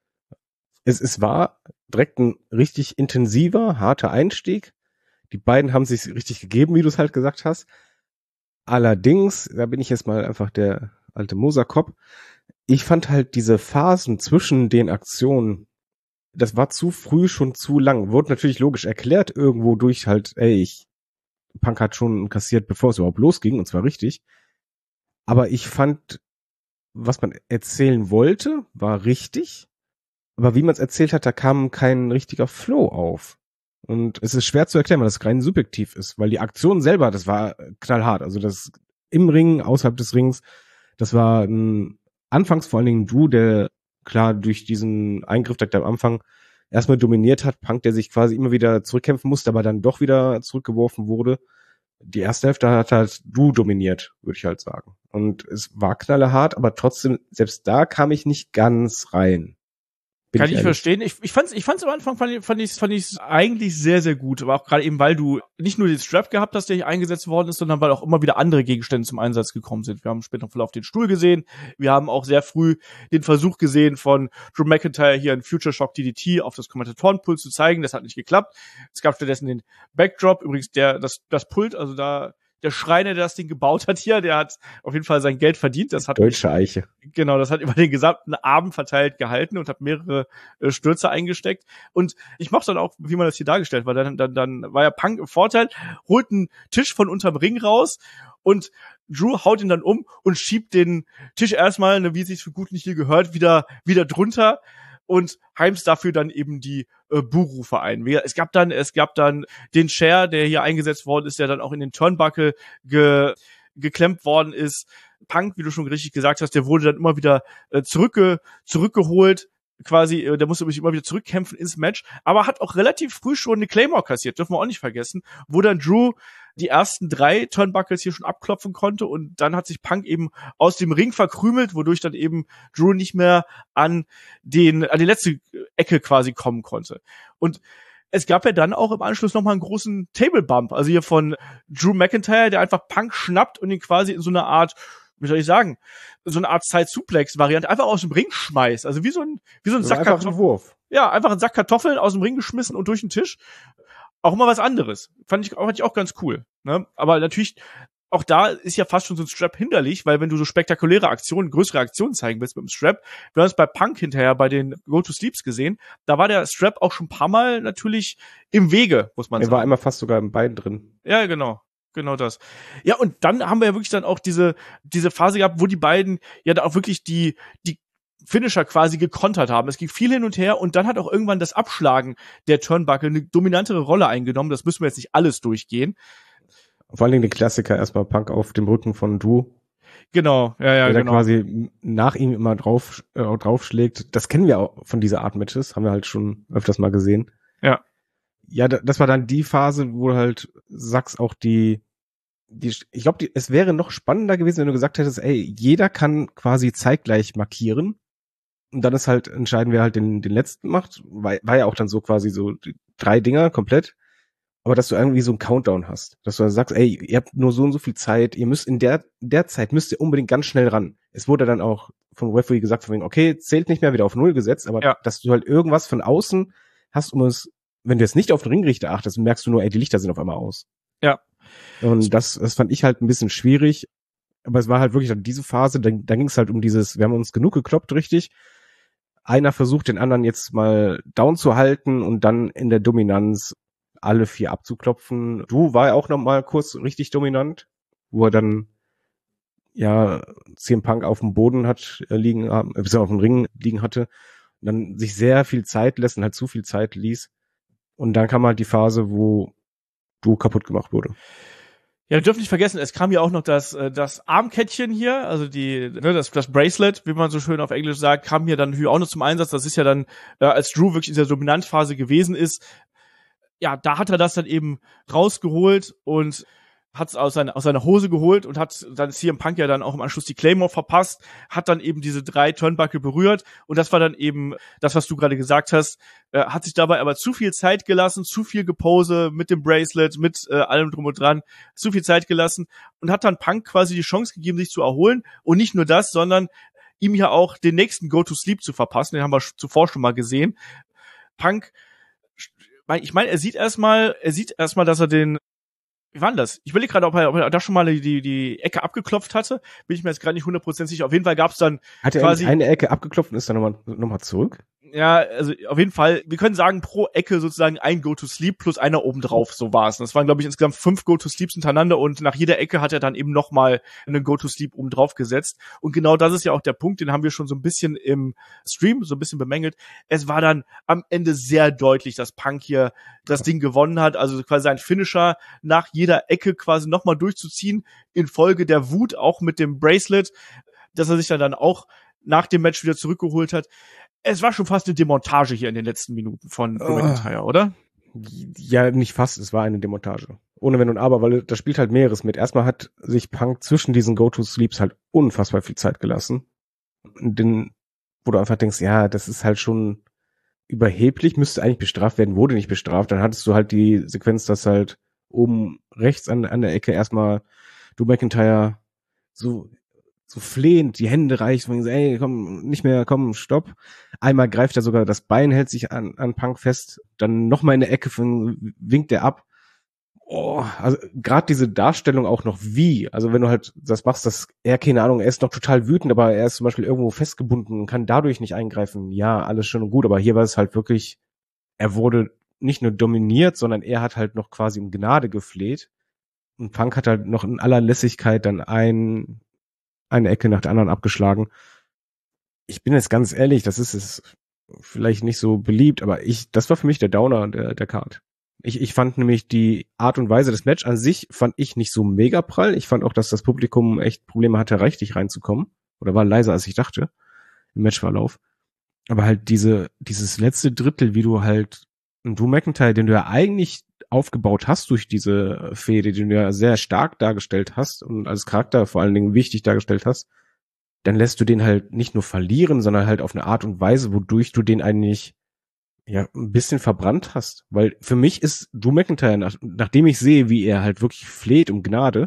Es, es war direkt ein richtig intensiver, harter Einstieg. Die beiden haben sich richtig gegeben, wie du es halt gesagt hast. Allerdings, da bin ich jetzt mal einfach der alte Moserkopf. Ich fand halt diese Phasen zwischen den Aktionen, das war zu früh schon zu lang. Wurde natürlich logisch erklärt irgendwo durch halt, ey, ich, Punk hat schon kassiert, bevor es überhaupt losging, und zwar richtig. Aber ich fand, was man erzählen wollte, war richtig. Aber wie man es erzählt hat, da kam kein richtiger Flow auf. Und es ist schwer zu erklären, weil das rein subjektiv ist, weil die Aktion selber, das war knallhart. Also das im Ring, außerhalb des Rings, das war ein, anfangs vor allen Dingen Drew, der klar durch diesen Eingriff direkt am Anfang erstmal dominiert hat. Punk, der sich quasi immer wieder zurückkämpfen musste, aber dann doch wieder zurückgeworfen wurde. Die erste Hälfte hat halt Drew dominiert, würde ich halt sagen. Und es war knallhart, aber trotzdem, selbst da kam ich nicht ganz rein. Bin Kann ich, ich ehrlich. verstehen. Ich, ich fand's, ich fand's am Anfang fand ich, fand ich, fand ich eigentlich sehr, sehr gut. Aber auch gerade eben, weil du nicht nur den Strap gehabt hast, der hier eingesetzt worden ist, sondern weil auch immer wieder andere Gegenstände zum Einsatz gekommen sind. Wir haben später noch auf den Stuhl gesehen. Wir haben auch sehr früh den Versuch gesehen von Drew McIntyre hier einen Future Shock D D T auf das Kommentatorenpult zu zeigen. Das hat nicht geklappt. Es gab stattdessen den Backdrop. Übrigens der, das, das Pult, also da, der Schreiner, der das Ding gebaut hat hier, der hat auf jeden Fall sein Geld verdient. Das hat Deutsche Eiche. Genau, das hat über den gesamten Abend verteilt gehalten und hat mehrere äh, Stürze eingesteckt. Und ich mochte dann auch, wie man das hier dargestellt war. Dann, dann, dann war ja Punk im Vorteil, holt einen Tisch von unterm Ring raus und Drew haut ihn dann um und schiebt den Tisch erstmal, ne, wie es sich für gut nicht hier gehört, wieder, wieder drunter. Und heimst dafür dann eben die äh, Buhrufe ein. Es gab dann, es gab dann den Chair, der hier eingesetzt worden ist, der dann auch in den Turnbuckle ge, geklemmt worden ist. Punk, wie du schon richtig gesagt hast, der wurde dann immer wieder äh, zurückge, zurückgeholt. quasi, der musste sich immer wieder zurückkämpfen ins Match, aber hat auch relativ früh schon eine Claymore kassiert, dürfen wir auch nicht vergessen, wo dann Drew die ersten drei Turnbuckles hier schon abklopfen konnte und dann hat sich Punk eben aus dem Ring verkrümelt, wodurch dann eben Drew nicht mehr an den, an die letzte Ecke quasi kommen konnte. Und es gab ja dann auch im Anschluss nochmal einen großen Table Bump, also hier von Drew McIntyre, der einfach Punk schnappt und ihn quasi in so eine Art, wie soll ich sagen, so eine Art Side-Suplex-Variante einfach aus dem Ring schmeißt. Also wie so ein, wie so ein Sack Kartoffeln. Wurf. Ja, einfach einen Sack Kartoffeln aus dem Ring geschmissen und durch den Tisch. Auch mal was anderes. Fand ich, fand ich auch ganz cool. Ne? Aber natürlich, auch da ist ja fast schon so ein Strap hinderlich, weil wenn du so spektakuläre Aktionen, größere Aktionen zeigen willst mit dem Strap, wir haben es bei Punk hinterher bei den Go-to-Sleeps gesehen, da war der Strap auch schon ein paar Mal natürlich im Wege, muss man er sagen. Er war einmal fast sogar im Bein drin. Ja, genau. Genau das. Ja, und dann haben wir ja wirklich dann auch diese, diese Phase gehabt, wo die beiden ja da auch wirklich die, die Finisher quasi gekontert haben. Es ging viel hin und her und dann hat auch irgendwann das Abschlagen der Turnbuckle eine dominantere Rolle eingenommen. Das müssen wir jetzt nicht alles durchgehen. Vor allen Dingen den Klassiker erstmal Punk auf dem Rücken von Drew. Genau, ja, ja, der genau. Der quasi nach ihm immer drauf, äh, draufschlägt. Das kennen wir auch von dieser Art Matches, haben wir halt schon öfters mal gesehen. Ja. Ja, das war dann die Phase, wo halt Sachs auch die, die, ich glaube, es wäre noch spannender gewesen, wenn du gesagt hättest, ey, jeder kann quasi zeitgleich markieren. Und dann ist halt entscheiden, wer halt den, den letzten macht. War, war ja auch dann so quasi so die drei Dinger komplett. Aber dass du irgendwie so einen Countdown hast. Dass du dann sagst, ey, ihr habt nur so und so viel Zeit. Ihr müsst in der, der Zeit müsst ihr unbedingt ganz schnell ran. Es wurde dann auch vom Referee gesagt, von wegen, okay, zählt nicht mehr, wieder auf Null gesetzt. Aber ja, dass du halt irgendwas von außen hast, um es, wenn du jetzt nicht auf den Ringrichter achtest, merkst du nur, ey, die Lichter sind auf einmal aus. Ja. Und das, das fand ich halt ein bisschen schwierig. Aber es war halt wirklich dann diese Phase, dann, dann ging es halt um dieses, wir haben uns genug gekloppt, richtig. Einer versucht, den anderen jetzt mal down zu halten und dann in der Dominanz alle vier abzuklopfen. Du war ja auch noch mal kurz richtig dominant, wo er dann ja C M Punk auf dem Boden hat äh, liegen, äh, bis er auf dem Ring liegen hatte und dann sich sehr viel Zeit lässt und halt zu viel Zeit ließ. Und dann kam halt die Phase, wo du kaputt gemacht wurde. Ja, wir dürfen nicht vergessen, es kam ja auch noch das das Armkettchen hier, also die ne, das das Bracelet, wie man so schön auf Englisch sagt, kam hier dann hier auch noch zum Einsatz. Das ist ja dann, äh, als Drew wirklich in dieser Dominanzphase gewesen ist, ja, da hat er das dann eben rausgeholt und hat es aus seiner aus seiner Hose geholt und hat dann C M Punk ja dann auch im Anschluss die Claymore verpasst, hat dann eben diese drei Turnbuckle berührt und das war dann eben das, was du gerade gesagt hast, äh, hat sich dabei aber zu viel Zeit gelassen, zu viel Gepose mit dem Bracelet, mit äh, allem drum und dran, zu viel Zeit gelassen und hat dann Punk quasi die Chance gegeben, sich zu erholen und nicht nur das, sondern ihm ja auch den nächsten Go-to-Sleep zu verpassen, den haben wir zuvor schon mal gesehen. Punk, ich meine, er sieht erstmal, er sieht erstmal, dass er den Wie war denn das? Ich will gerade, ob er, ob er da schon mal die, die Ecke abgeklopft hatte. Bin ich mir jetzt gerade nicht hundert Prozent sicher. Auf jeden Fall gab es dann Hat er quasi eine Ecke abgeklopft und ist dann nochmal noch mal zurück? Ja, also auf jeden Fall, wir können sagen, pro Ecke sozusagen ein Go-to-Sleep plus einer obendrauf, so war es. Das waren, glaube ich, insgesamt fünf Go-to-Sleeps hintereinander und nach jeder Ecke hat er dann eben nochmal einen Go-to-Sleep obendrauf gesetzt. Und genau das ist ja auch der Punkt, den haben wir schon so ein bisschen im Stream so ein bisschen bemängelt. Es war dann am Ende sehr deutlich, dass Punk hier das Ding gewonnen hat, also quasi sein Finisher nach jeder Ecke quasi nochmal durchzuziehen, infolge der Wut, auch mit dem Bracelet, dass er sich dann, dann auch nach dem Match wieder zurückgeholt hat. Es war schon fast eine Demontage hier in den letzten Minuten von Drew McIntyre, oh. oder? Ja, nicht fast, es war eine Demontage. Ohne Wenn und Aber, weil da spielt halt mehreres mit. Erstmal hat sich Punk zwischen diesen Go-To-Sleeps halt unfassbar viel Zeit gelassen. Den, wo du einfach denkst, ja, das ist halt schon überheblich, müsste eigentlich bestraft werden, wurde nicht bestraft. Dann hattest du halt die Sequenz, dass halt oben rechts an, an der Ecke erstmal Drew McIntyre so so flehend die Hände reicht, und so, ey, komm, nicht mehr, komm, stopp. Einmal greift er sogar das Bein, hält sich an, an Punk fest, dann nochmal in der Ecke von, winkt er ab. Oh, also gerade diese Darstellung auch noch wie, also wenn du halt das machst, dass er, keine Ahnung, er ist noch total wütend, aber er ist zum Beispiel irgendwo festgebunden und kann dadurch nicht eingreifen. Ja, alles schön und gut, aber hier war es halt wirklich, er wurde nicht nur dominiert, sondern er hat halt noch quasi um Gnade gefleht und Punk hat halt noch in aller Lässigkeit dann ein eine Ecke nach der anderen abgeschlagen. Ich bin jetzt ganz ehrlich, das ist es vielleicht nicht so beliebt, aber ich, das war für mich der Downer der, der Card. Ich, ich fand nämlich die Art und Weise des Match an sich fand ich nicht so mega prall. Ich fand auch, dass das Publikum echt Probleme hatte, richtig reinzukommen. Oder war leiser, als ich dachte im Matchverlauf. Aber halt diese, dieses letzte Drittel, wie du halt einen Drew McIntyre, den du ja eigentlich aufgebaut hast durch diese Fehde, den du ja sehr stark dargestellt hast und als Charakter vor allen Dingen wichtig dargestellt hast, dann lässt du den halt nicht nur verlieren, sondern halt auf eine Art und Weise, wodurch du den eigentlich ja ein bisschen verbrannt hast. Weil für mich ist Drew McIntyre, nach, nachdem ich sehe, wie er halt wirklich fleht um Gnade,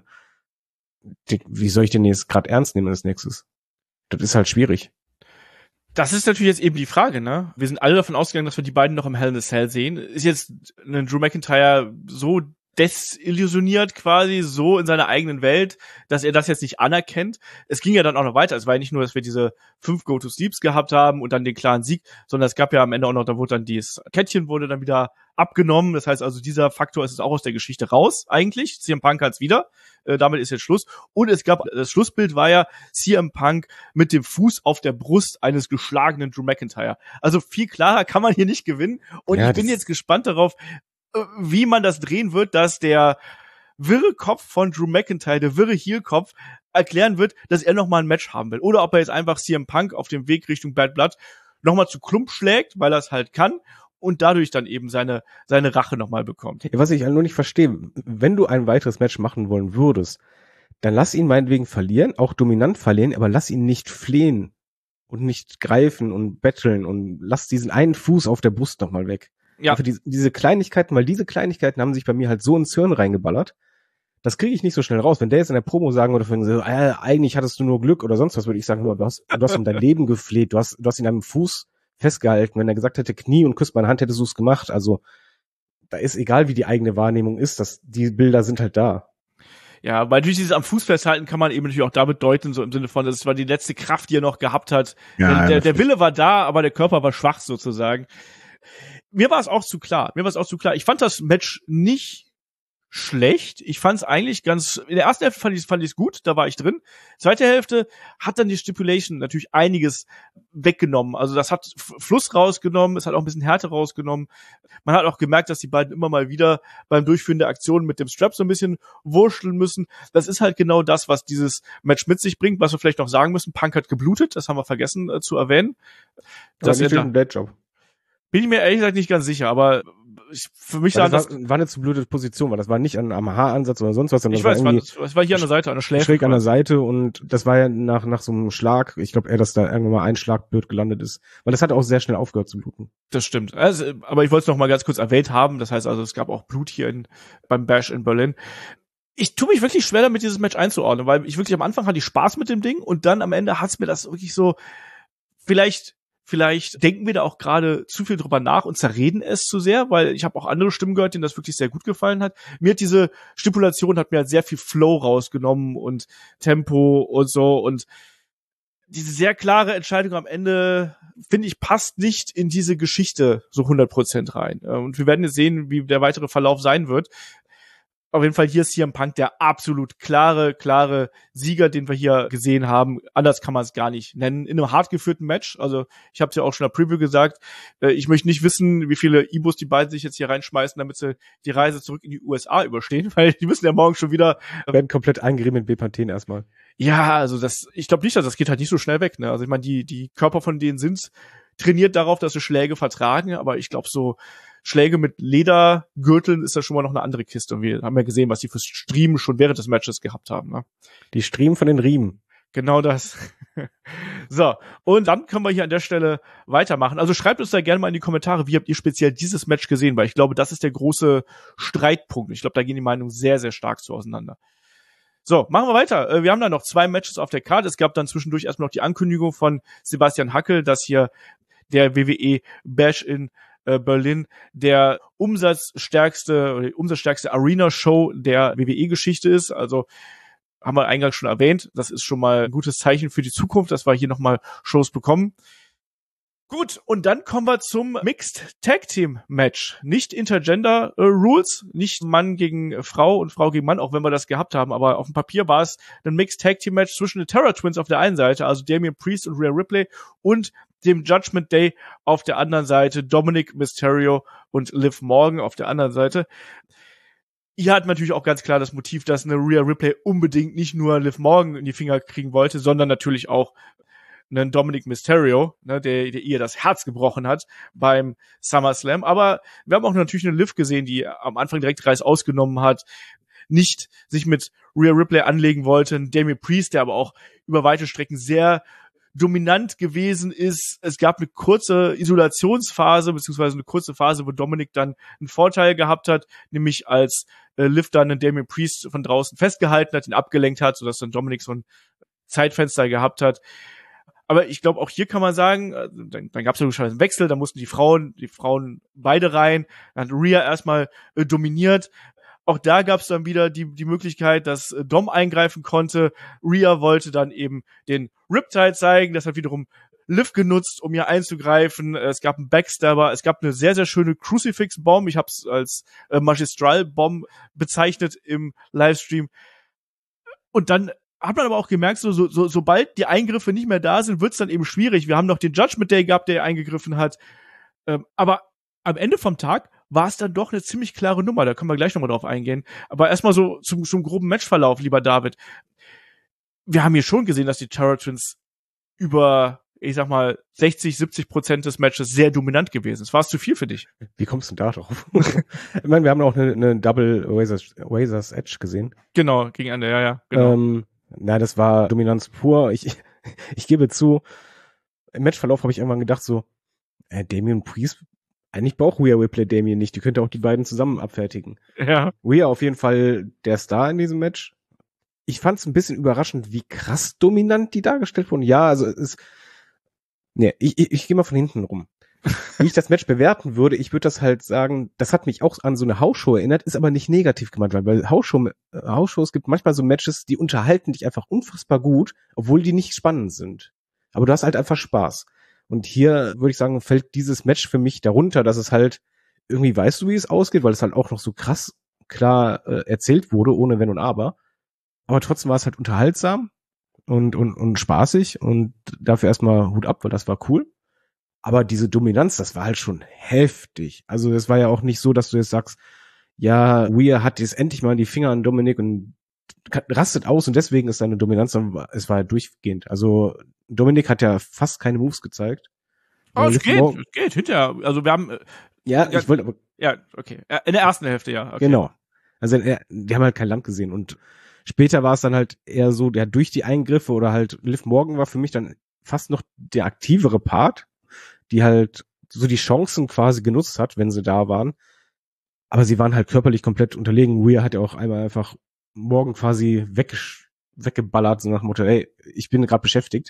die, wie soll ich den jetzt gerade ernst nehmen als nächstes? Das ist halt schwierig. Das ist natürlich jetzt eben die Frage, ne? Wir sind alle davon ausgegangen, dass wir die beiden noch im Hell in a Cell sehen. Ist jetzt ein Drew McIntyre so desillusioniert quasi, so in seiner eigenen Welt, dass er das jetzt nicht anerkennt? Es ging ja dann auch noch weiter. Es war ja nicht nur, dass wir diese fünf Go-to-Sleeps gehabt haben und dann den klaren Sieg, sondern es gab ja am Ende auch noch, da wurde dann dieses Kettchen wurde dann wieder abgenommen. Das heißt also, dieser Faktor ist jetzt auch aus der Geschichte raus eigentlich. C M Punk hat's wieder. Äh, damit ist jetzt Schluss. Und es gab, das Schlussbild war ja C M Punk mit dem Fuß auf der Brust eines geschlagenen Drew McIntyre. Also viel klarer kann man hier nicht gewinnen. Und ja, ich bin jetzt gespannt darauf, wie man das drehen wird, dass der wirre Kopf von Drew McIntyre, der wirre Heel-Kopf, erklären wird, dass er nochmal ein Match haben will. Oder ob er jetzt einfach C M Punk auf dem Weg Richtung Bad Blood nochmal zu Klump schlägt, weil er es halt kann und dadurch dann eben seine seine Rache nochmal bekommt. Was ich halt nur nicht verstehe, wenn du ein weiteres Match machen wollen würdest, dann lass ihn meinetwegen verlieren, auch dominant verlieren, aber lass ihn nicht flehen und nicht greifen und betteln und lass diesen einen Fuß auf der Brust nochmal weg. Ja. Für die, diese Kleinigkeiten, weil diese Kleinigkeiten haben sich bei mir halt so ins Hirn reingeballert, das kriege ich nicht so schnell raus. Wenn der jetzt in der Promo sagen würde, so, äh, eigentlich hattest du nur Glück oder sonst was, würde ich sagen, du hast, du hast um dein Leben gefleht, du hast, du hast ihn am Fuß festgehalten. Wenn er gesagt hätte, Knie und küsst meine Hand, hättest du es gemacht. Also da ist egal, wie die eigene Wahrnehmung ist, dass die Bilder sind halt da. Ja, weil durch dieses am Fuß festhalten kann man eben natürlich auch damit deuten, so im Sinne von, das war die letzte Kraft, die er noch gehabt hat. Ja, der, der, der Wille war da, aber der Körper war schwach sozusagen. Mir war es auch zu klar. Mir war es auch zu klar. Ich fand das Match nicht schlecht. Ich fand es eigentlich ganz, in der ersten Hälfte fand ich es fand ich es gut, da war ich drin. Zweite Hälfte hat dann die Stipulation natürlich einiges weggenommen. Also das hat Fluss rausgenommen, es hat auch ein bisschen Härte rausgenommen. Man hat auch gemerkt, dass die beiden immer mal wieder beim Durchführen der Aktion mit dem Strap so ein bisschen wurschteln müssen. Das ist halt genau das, was dieses Match mit sich bringt. Was wir vielleicht noch sagen müssen, Punk hat geblutet, das haben wir vergessen äh, zu erwähnen. Das ist ein Blade-Job. Bin ich mir ehrlich gesagt nicht ganz sicher, aber ich, für mich sah das das war, war eine zu blöde Position, weil das war nicht an, am Haaransatz oder sonst was, sondern ich weiß, war, es war hier an der Seite, an der Schläfe. Schräg an der Seite und das war ja nach nach so einem Schlag, ich glaube eher, dass da irgendwann mal ein Schlag blöd gelandet ist, weil das hat auch sehr schnell aufgehört zu bluten. Das stimmt. Also, aber ich wollte es noch mal ganz kurz erwähnt haben, das heißt also, es gab auch Blut hier in, beim Bash in Berlin. Ich tue mich wirklich schwer damit, dieses Match einzuordnen, weil ich wirklich am Anfang hatte ich Spaß mit dem Ding und dann am Ende hat's mir das wirklich so, vielleicht Vielleicht denken wir da auch gerade zu viel drüber nach und zerreden es zu sehr, weil ich habe auch andere Stimmen gehört, denen das wirklich sehr gut gefallen hat. Mir hat diese Stipulation hat mir halt sehr viel Flow rausgenommen und Tempo und so und diese sehr klare Entscheidung am Ende, finde ich, passt nicht in diese Geschichte so hundert Prozent rein. Und wir werden jetzt sehen, wie der weitere Verlauf sein wird. Auf jeden Fall hier ist C M Punk der absolut klare, klare Sieger, den wir hier gesehen haben. Anders kann man es gar nicht nennen. In einem hart geführten Match. Also ich habe es ja auch schon in der Preview gesagt. Äh, ich möchte nicht wissen, wie viele E-Bus die beiden sich jetzt hier reinschmeißen, damit sie die Reise zurück in die U S A überstehen, weil die müssen ja morgen schon wieder äh, werden komplett eingerieben mit Bepanthen erstmal. Ja, also das, ich glaube nicht, dass das geht halt nicht so schnell weg. Ne? Also ich meine, die die Körper von denen sind trainiert darauf, dass sie Schläge vertragen, aber ich glaube so Schläge mit Ledergürteln ist das schon mal noch eine andere Kiste. Und wir haben ja gesehen, was die für Striemen schon während des Matches gehabt haben. Ne? Die Striemen von den Riemen. Genau das. So, und dann können wir hier an der Stelle weitermachen. Also schreibt uns da gerne mal in die Kommentare, wie habt ihr speziell dieses Match gesehen, weil ich glaube, das ist der große Streitpunkt. Ich glaube, da gehen die Meinungen sehr, sehr stark zu auseinander. So, machen wir weiter. Wir haben da noch zwei Matches auf der Karte. Es gab dann zwischendurch erstmal noch die Ankündigung von Sebastian Hackel, dass hier der W W E Bash in Berlin der umsatzstärkste oder die umsatzstärkste Arena-Show der W W E-Geschichte ist. Also haben wir eingangs schon erwähnt. Das ist schon mal ein gutes Zeichen für die Zukunft, dass wir hier nochmal Shows bekommen. Gut, und dann kommen wir zum Mixed Tag Team Match. Nicht Intergender äh, Rules, nicht Mann gegen Frau und Frau gegen Mann, auch wenn wir das gehabt haben, aber auf dem Papier war es ein Mixed Tag Team Match zwischen den Terror Twins auf der einen Seite, also Damian Priest und Rhea Ripley, und dem Judgment Day auf der anderen Seite, Dominic Mysterio und Liv Morgan auf der anderen Seite. Ihr hat natürlich auch ganz klar das Motiv, dass eine Rhea Ripley unbedingt nicht nur Liv Morgan in die Finger kriegen wollte, sondern natürlich auch einen Dominic Mysterio, ne, der, der ihr das Herz gebrochen hat beim SummerSlam. Aber wir haben auch natürlich eine Liv gesehen, die am Anfang direkt Reis ausgenommen hat, nicht sich mit Rhea Ripley anlegen wollte. Ein Damian Priest, der aber auch über weite Strecken sehr dominant gewesen ist. Es gab eine kurze Isolationsphase, beziehungsweise eine kurze Phase, wo Dominic dann einen Vorteil gehabt hat, nämlich als äh, Liv dann einen Damian Priest von draußen festgehalten hat, ihn abgelenkt hat, sodass dann Dominic so ein Zeitfenster gehabt hat. Aber ich glaube, auch hier kann man sagen, dann, dann gab es ja einen Wechsel, da mussten die Frauen, die Frauen beide rein, dann hat Rhea erstmal äh, dominiert. Auch da gab es dann wieder die die Möglichkeit, dass äh, Dom eingreifen konnte. Rhea wollte dann eben den Riptide zeigen, das hat wiederum Liv genutzt, um hier einzugreifen. Es gab einen Backstabber, es gab eine sehr, sehr schöne Crucifix-Bomb. Ich habe es als äh, Magistral-Bomb bezeichnet im Livestream. Und dann hat man aber auch gemerkt, so, so, so sobald die Eingriffe nicht mehr da sind, wird es dann eben schwierig. Wir haben noch den Judgment Day gehabt, der eingegriffen hat. Ähm, aber am Ende vom Tag war es dann doch eine ziemlich klare Nummer. Da können wir gleich nochmal drauf eingehen. Aber erstmal so zum, zum groben Matchverlauf, lieber David. Wir haben hier schon gesehen, dass die Terror Twins über, ich sag mal, sechzig, siebzig Prozent des Matches sehr dominant gewesen ist. War es zu viel für dich? Wie kommst du denn da drauf? Ich meine, wir haben auch eine, eine Double Razor's, Razor's Edge gesehen. Genau, gegen Ende, ja, ja. Genau. Ähm, na, das war Dominanz pur. Ich, ich, ich gebe zu, im Matchverlauf habe ich irgendwann gedacht so, äh, Damian Priest, eigentlich braucht Rhea Ripley Damian nicht. Die könnte auch die beiden zusammen abfertigen. Ja. Rhea auf jeden Fall der Star in diesem Match. Ich fand es ein bisschen überraschend, wie krass dominant die dargestellt wurden. Ja, also es ist, nee, ich, ich, ich gehe mal von hinten rum. Wie ich das Match bewerten würde, ich würde das halt sagen, das hat mich auch an so eine Hausshow erinnert, ist aber nicht negativ gemeint, weil bei Hausshow, äh, Hausshows gibt manchmal so Matches, die unterhalten dich einfach unfassbar gut, obwohl die nicht spannend sind. Aber du hast halt einfach Spaß. Und hier würde ich sagen, fällt dieses Match für mich darunter, dass es halt irgendwie weißt du, wie es ausgeht, weil es halt auch noch so krass klar äh, erzählt wurde, ohne Wenn und Aber. Aber trotzdem war es halt unterhaltsam und, und, und spaßig und dafür erstmal Hut ab, weil das war cool. Aber diese Dominanz, das war halt schon heftig. Also das war ja auch nicht so, dass du jetzt sagst, ja, Rhea hat jetzt endlich mal die Finger an Dominic und rastet aus und deswegen ist seine Dominanz, es war halt durchgehend. Also Dominic hat ja fast keine Moves gezeigt. Oh, es geht, es geht, hinterher. Also wir haben... Ja, ja ich wollte aber... Ja, okay. In der ersten Hälfte, ja. Okay. Genau. Also die haben halt kein Land gesehen und später war es dann halt eher so, der durch die Eingriffe oder halt Liv Morgan war für mich dann fast noch der aktivere Part, die halt so die Chancen quasi genutzt hat, wenn sie da waren. Aber sie waren halt körperlich komplett unterlegen. Rhea hat ja auch einmal einfach Morgan quasi weggesch- weggeballert, so nach dem Motto, ey, ich bin gerade beschäftigt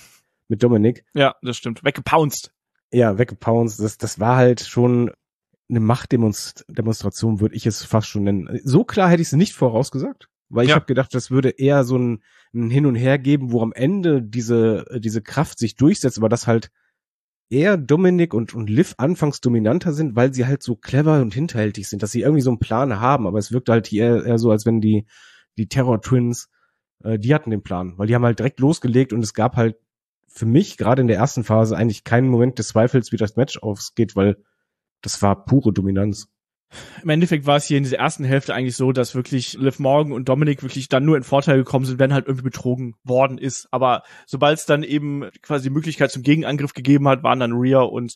mit Dominic. Ja, das stimmt. Weggepounced. Ja, weggepounced. Das, das war halt schon eine Machtdemonstration, würde ich es fast schon nennen. So klar hätte ich es nicht vorausgesagt. Weil ich ja. habe gedacht, das würde eher so ein, ein Hin und Her geben, wo am Ende diese diese Kraft sich durchsetzt, aber dass halt eher Dominic und und Liv anfangs dominanter sind, weil sie halt so clever und hinterhältig sind, dass sie irgendwie so einen Plan haben, aber es wirkt halt eher, eher so, als wenn die die Terror Twins, äh, die hatten den Plan, weil die haben halt direkt losgelegt und es gab halt für mich gerade in der ersten Phase eigentlich keinen Moment des Zweifels, wie das Match ausgeht, weil das war pure Dominanz. Im Endeffekt war es hier in dieser ersten Hälfte eigentlich so, dass wirklich Liv Morgan und Dominic wirklich dann nur in Vorteil gekommen sind, wenn halt irgendwie betrogen worden ist. Aber sobald es dann eben quasi die Möglichkeit zum Gegenangriff gegeben hat, waren dann Rhea und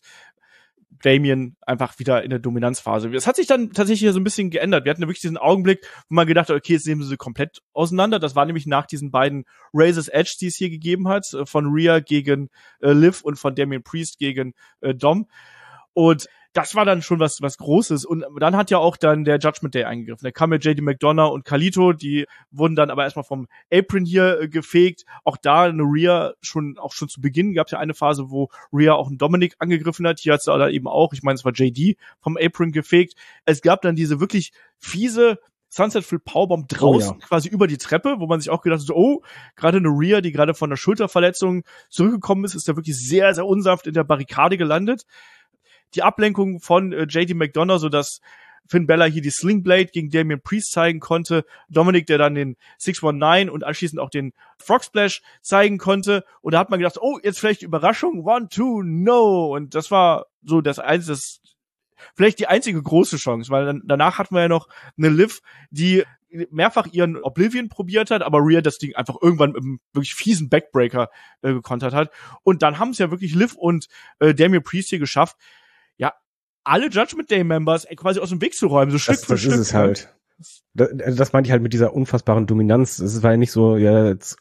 Damian einfach wieder in der Dominanzphase. Das hat sich dann tatsächlich hier so ein bisschen geändert. Wir hatten wirklich diesen Augenblick, wo man gedacht hat, okay, jetzt nehmen sie komplett auseinander. Das war nämlich nach diesen beiden Razor's Edge, die es hier gegeben hat, von Rhea gegen äh, Liv und von Damian Priest gegen äh, Dom. Und das war dann schon was was Großes. Und dann hat ja auch dann der Judgment Day eingegriffen. Da kam ja J D McDonough und Carlito, die wurden dann aber erstmal vom Apron hier äh, gefegt. Auch da eine Rhea, schon auch schon zu Beginn gab es ja eine Phase, wo Rhea auch einen Dominic angegriffen hat. Hier hat sie da eben auch, ich meine, es war J D vom Apron gefegt. Es gab dann diese wirklich fiese Sunset Flip Powerbomb draußen, oh ja. quasi über die Treppe, wo man sich auch gedacht hat, oh, gerade eine Rhea, die gerade von einer Schulterverletzung zurückgekommen ist, ist da wirklich sehr, sehr unsanft in der Barrikade gelandet. Die Ablenkung von äh, J D McDonough, so dass Finn Balor hier die Sling Blade gegen Damian Priest zeigen konnte. Dominic, der dann den six one nine und anschließend auch den Frog Splash zeigen konnte. Und da hat man gedacht, oh, jetzt vielleicht Überraschung, one, two, no. Und das war so das einzige, das vielleicht die einzige große Chance, weil dann, danach hatten wir ja noch eine Liv, die mehrfach ihren Oblivion probiert hat, aber Rhea das Ding einfach irgendwann mit einem wirklich fiesen Backbreaker äh, gekontert hat. Und dann haben es ja wirklich Liv und äh, Damian Priest hier geschafft, ja, alle Judgment Day Members äh, quasi aus dem Weg zu räumen, so Stück das, für das Stück. Das ist es halt. Das, das meinte ich halt mit dieser unfassbaren Dominanz. Es war ja nicht so, ja, jetzt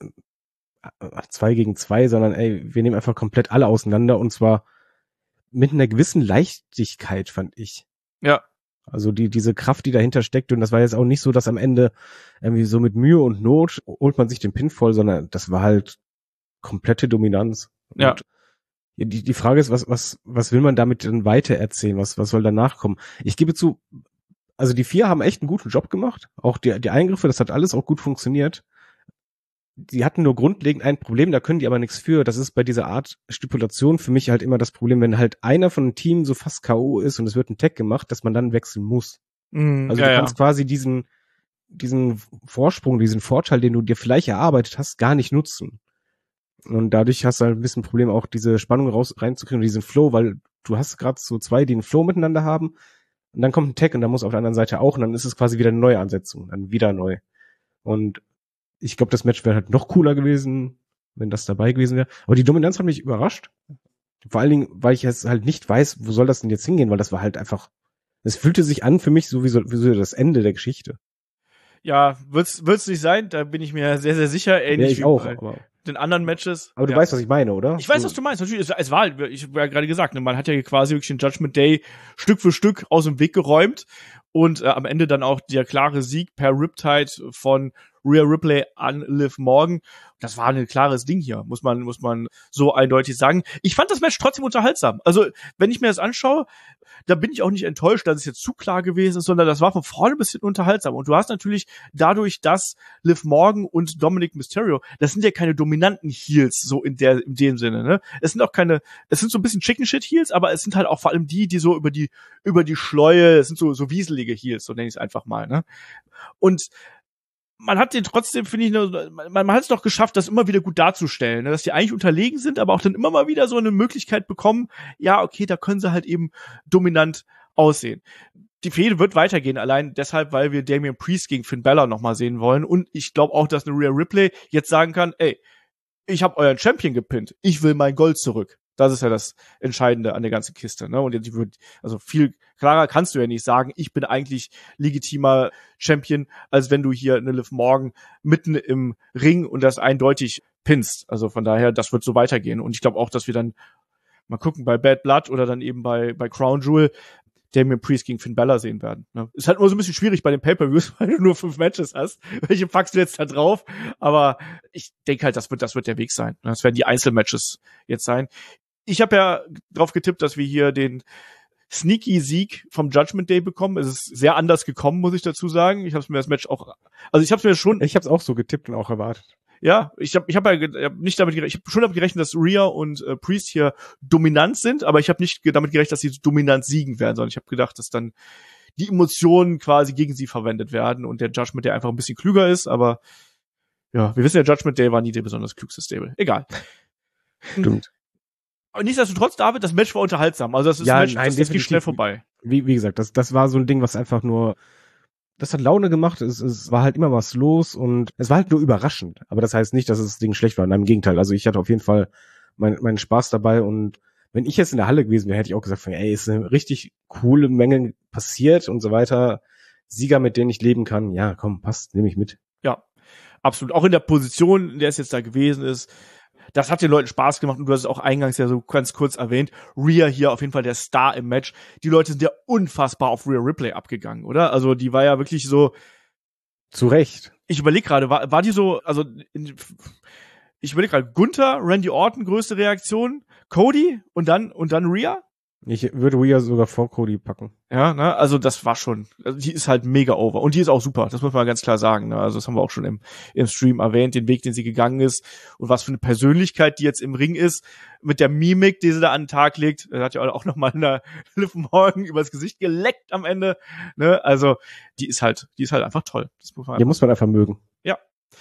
zwei gegen zwei, sondern ey, wir nehmen einfach komplett alle auseinander und zwar mit einer gewissen Leichtigkeit, fand ich. Ja. Also die diese Kraft, die dahinter steckt, und das war jetzt auch nicht so, dass am Ende irgendwie so mit Mühe und Not holt man sich den Pin voll, sondern das war halt komplette Dominanz. Ja. Und die die Frage ist, was was was will man damit dann weiter erzählen? Was was soll danach kommen? Ich gebe zu, also die vier haben echt einen guten Job gemacht. Auch die die Eingriffe, das hat alles auch gut funktioniert. Die hatten nur grundlegend ein Problem, da können die aber nichts für. Das ist bei dieser Art Stipulation für mich halt immer das Problem, wenn halt einer von einem Team so fast K O ist und es wird ein Tag gemacht, dass man dann wechseln muss. Mm, also ja, du kannst ja. quasi diesen diesen Vorsprung, diesen Vorteil, den du dir vielleicht erarbeitet hast, gar nicht nutzen. Und dadurch hast du halt ein bisschen ein Problem, auch diese Spannung raus reinzukriegen und diesen Flow, weil du hast gerade so zwei, die einen Flow miteinander haben und dann kommt ein Tag und dann muss auf der anderen Seite auch und dann ist es quasi wieder eine neue Ansetzung, dann wieder neu. Und ich glaube, das Match wäre halt noch cooler gewesen, wenn das dabei gewesen wäre. Aber die Dominanz hat mich überrascht. Vor allen Dingen, weil ich jetzt halt nicht weiß, wo soll das denn jetzt hingehen, weil das war halt einfach, es fühlte sich an für mich so wie so, wie so das Ende der Geschichte. Ja, wird's, wird's nicht sein, da bin ich mir sehr, sehr sicher, ähnlich Ja, ich wie auch, bei aber, den anderen Matches. aber du ja. weißt, was ich meine, oder? Ich weiß, so. was du meinst. Natürlich, es, es war, ich habe ja gerade gesagt, ne, man hat ja quasi wirklich den Judgment Day Stück für Stück aus dem Weg geräumt und äh, am Ende dann auch der klare Sieg per Riptide von Rhea Ripley an Liv Morgan. Das war ein klares Ding hier, muss man muss man so eindeutig sagen. Ich fand das Match trotzdem unterhaltsam. Also, wenn ich mir das anschaue, da bin ich auch nicht enttäuscht, dass es jetzt zu klar gewesen ist, sondern das war von vorne bis hinten unterhaltsam. Und du hast natürlich dadurch, dass Liv Morgan und Dominic Mysterio, das sind ja keine dominanten Heels, so in der in dem Sinne, ne? Es sind auch keine, es sind so ein bisschen Chicken Shit Heels, aber es sind halt auch vor allem die, die so über die über die Schleue, es sind so so wieselige Heels, so nenne ich es einfach mal, ne? Und man hat den trotzdem, finde ich, man, man hat es doch geschafft, das immer wieder gut darzustellen, ne? Dass die eigentlich unterlegen sind, aber auch dann immer mal wieder so eine Möglichkeit bekommen, ja, okay, da können sie halt eben dominant aussehen. Die Fehde wird weitergehen, allein deshalb, weil wir Damian Priest gegen Finn Balor nochmal sehen wollen und ich glaube auch, dass eine Rhea Ripley jetzt sagen kann, ey, ich habe euren Champion gepinnt, ich will mein Gold zurück. Das ist ja das Entscheidende an der ganzen Kiste, ne? Und jetzt wird, also viel klarer kannst du ja nicht sagen, ich bin eigentlich legitimer Champion, als wenn du hier eine Liv Morgan mitten im Ring und das eindeutig pinnst. Also von daher, das wird so weitergehen. Und ich glaube auch, dass wir dann mal gucken bei Bad Blood oder dann eben bei bei Crown Jewel Damian Priest gegen Finn Balor sehen werden. Ne? Ist halt immer so ein bisschen schwierig bei den Pay-Per-Views, weil du nur fünf Matches hast. Welche packst du jetzt da drauf? Aber ich denke halt, das wird das wird der Weg sein. Das werden die Einzelmatches jetzt sein. Ich habe ja drauf getippt, dass wir hier den sneaky Sieg vom Judgment Day bekommen. Es ist sehr anders gekommen, muss ich dazu sagen. Ich habe mir das Match auch, also ich habe mir schon, Ich habe es auch so getippt und auch erwartet. ja, ich habe ich habe ja nicht damit gerechnet, ich habe schon damit gerechnet, dass Rhea und äh, Priest hier dominant sind, aber ich habe nicht damit gerechnet, dass sie dominant siegen werden, sondern ich habe gedacht, dass dann die Emotionen quasi gegen sie verwendet werden und der Judgment Day einfach ein bisschen klüger ist, aber ja, wir wissen ja, Judgment Day war nie der besonders klügste Stable. Egal. Stimmt. Aber nichtsdestotrotz, David, das Match war unterhaltsam. Also das ist Ja, ein Match, nein, das, das geht definitiv. schnell vorbei. Wie, wie gesagt, das, das war so ein Ding, was einfach nur, das hat Laune gemacht, es, es war halt immer was los und es war halt nur überraschend. Aber das heißt nicht, dass das Ding schlecht war. Nein, im Gegenteil. Also ich hatte auf jeden Fall meinen meinen Spaß dabei und wenn ich jetzt in der Halle gewesen wäre, hätte ich auch gesagt, ey, ist eine richtig coole Menge passiert und so weiter. Sieger, mit denen ich leben kann. Ja, komm, passt, nehme ich mit. Ja, absolut. Auch in der Position, in der es jetzt da gewesen ist. Das hat den Leuten Spaß gemacht und du hast es auch eingangs ja so ganz kurz erwähnt. Rhea hier auf jeden Fall der Star im Match. Die Leute sind ja unfassbar auf Rhea Ripley abgegangen, oder? Also die war ja wirklich so. Zu Recht. Ich überlege gerade, war, war die so, also in, ich überlege gerade, Gunther, Randy Orton, größte Reaktion, Cody und dann und dann Rhea? Ich würde Rhea sogar vor Cody packen. Ja, ne, also das war schon, also die ist halt mega over und die ist auch super, das muss man ganz klar sagen, ne? Also das haben wir auch schon im im Stream erwähnt, den Weg, den sie gegangen ist und was für eine Persönlichkeit die jetzt im Ring ist, mit der Mimik, die sie da an den Tag legt, da hat ja auch noch mal eine Liv Morgan übers Gesicht geleckt am Ende, ne? Also die ist halt, die ist halt einfach toll. Das muss man Ja, muss man einfach mögen. Ja.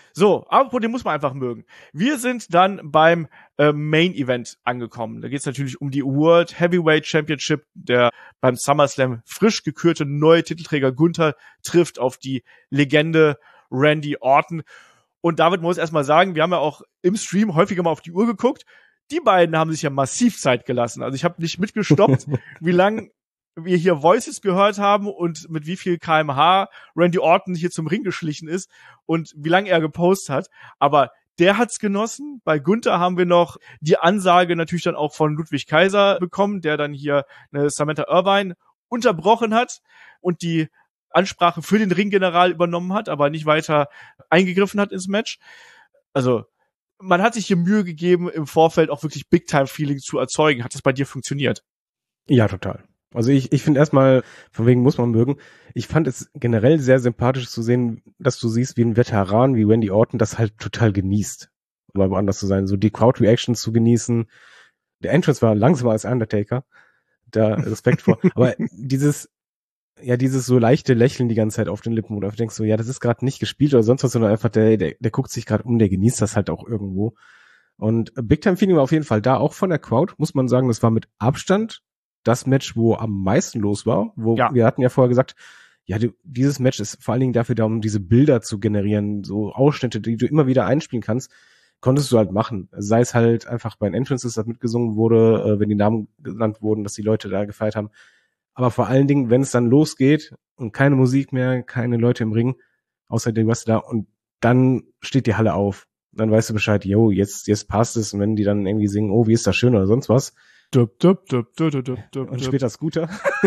So, aber den muss man einfach mögen. Wir sind dann beim äh, Main Event angekommen. Da geht es natürlich um die World Heavyweight Championship. Der beim SummerSlam frisch gekürte neue Titelträger Gunther trifft auf die Legende Randy Orton. Und David muss erstmal sagen, wir haben ja auch im Stream häufiger mal auf die Uhr geguckt. Die beiden haben sich ja massiv Zeit gelassen. Also ich habe nicht mitgestoppt, wie lang wir hier Voices gehört haben und mit wie viel Kilometer pro Stunde Randy Orton hier zum Ring geschlichen ist und wie lange er gepostet hat. Aber der hat's genossen. Bei Gunther haben wir noch die Ansage natürlich dann auch von Ludwig Kaiser bekommen, der dann hier eine Samantha Irvine unterbrochen hat und die Ansprache für den Ringgeneral übernommen hat, aber nicht weiter eingegriffen hat ins Match. Also man hat sich hier Mühe gegeben, im Vorfeld auch wirklich Big-Time-Feeling zu erzeugen. Hat das bei dir funktioniert? Ja, total. Also ich, ich finde erstmal, von wegen muss man mögen, ich fand es generell sehr sympathisch zu sehen, dass du siehst, wie ein Veteran wie Randy Orton das halt total genießt, um mal woanders zu sein, so die Crowd-Reactions zu genießen. Der Entrance war langsamer als Undertaker, da Respekt vor, aber dieses, ja, dieses so leichte Lächeln die ganze Zeit auf den Lippen, wo du einfach denkst so, ja, das ist gerade nicht gespielt oder sonst was, sondern einfach der, der, der guckt sich gerade um, der genießt das halt auch irgendwo. Und Big-Time-Feeling war auf jeden Fall da, auch von der Crowd, muss man sagen, das war mit Abstand das Match, wo am meisten los war, wo ja. wir hatten ja vorher gesagt, ja, du, dieses Match ist vor allen Dingen dafür da, um diese Bilder zu generieren, so Ausschnitte, die du immer wieder einspielen kannst, konntest du halt machen. Sei es halt einfach bei den Entrances, dass mitgesungen wurde, äh, wenn die Namen genannt wurden, dass die Leute da gefeiert haben. Aber vor allen Dingen, wenn es dann losgeht und keine Musik mehr, keine Leute im Ring, außer der was da, und dann steht die Halle auf. Dann weißt du Bescheid, yo, jetzt, jetzt passt es. Und wenn die dann irgendwie singen, oh, wie ist das schön oder sonst was, Dup, dup, dup, dup, dup, dup, und später Scooter.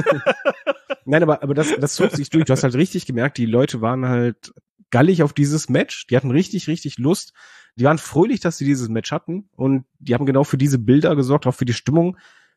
Nein, aber, aber das, das zog sich durch. Du hast halt richtig gemerkt, die Leute waren halt gallig auf dieses Match. Die hatten richtig, richtig Lust. Die waren fröhlich, dass sie dieses Match hatten. Und die haben genau für diese Bilder gesorgt, auch für die Stimmung.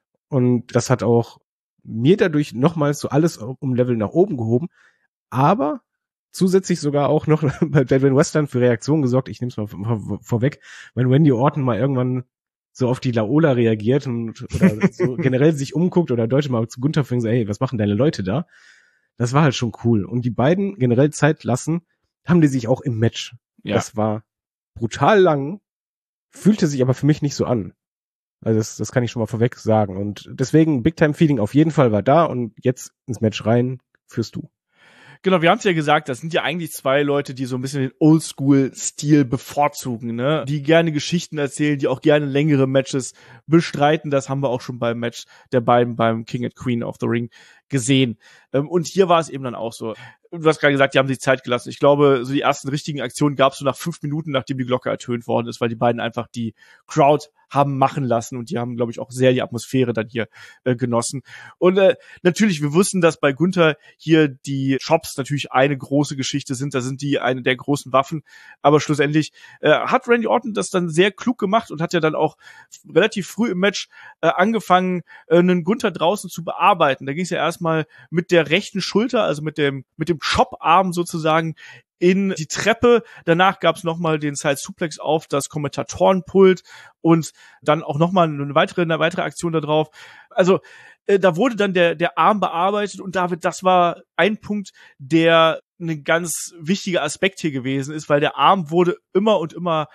Und das hat auch mir dadurch nochmals so alles um Level nach oben gehoben. Aber zusätzlich sogar auch noch bei Deadman Western für Reaktionen gesorgt. Ich nehme es mal vor, vorweg. Wenn Randy Orton mal irgendwann so auf die Laola reagiert und oder so generell sich umguckt oder Leute mal zu Gunther fingen so, hey, was machen deine Leute da? Das war halt schon cool. Und die beiden generell Zeit lassen, haben die sich auch im Match. Ja. Das war brutal lang, fühlte sich aber für mich nicht so an. Also das, das kann ich schon mal vorweg sagen. Und deswegen Big-Time-Feeling auf jeden Fall war da und jetzt ins Match rein führst du. Genau, wir haben es ja gesagt, das sind ja eigentlich zwei Leute, die so ein bisschen den Oldschool-Stil bevorzugen, ne? Die gerne Geschichten erzählen, die auch gerne längere Matches bestreiten. Das haben wir auch schon beim Match der beiden beim King and Queen of the Ring gesehen. Und hier war es eben dann auch so. Du hast gerade gesagt, die haben sich Zeit gelassen. Ich glaube, so die ersten richtigen Aktionen gab es so nach fünf Minuten, nachdem die Glocke ertönt worden ist, weil die beiden einfach die Crowd haben machen lassen und die haben, glaube ich, auch sehr die Atmosphäre dann hier äh, genossen. Und äh, natürlich, wir wussten, dass bei Gunther hier die Chops natürlich eine große Geschichte sind. Da sind die eine der großen Waffen. Aber schlussendlich äh, hat Randy Orton das dann sehr klug gemacht und hat ja dann auch relativ früh im Match äh, angefangen, äh, einen Gunther draußen zu bearbeiten. Da ging es ja erstmal mit der rechten Schulter, also mit dem mit dem Chop-Arm sozusagen in die Treppe. Danach gab es nochmal den Side-Suplex auf das Kommentatorenpult und dann auch nochmal eine weitere, eine weitere Aktion da drauf. Also äh, da wurde dann der der Arm bearbeitet und David, das war ein Punkt, der ein ganz wichtiger Aspekt hier gewesen ist, weil der Arm wurde immer und immer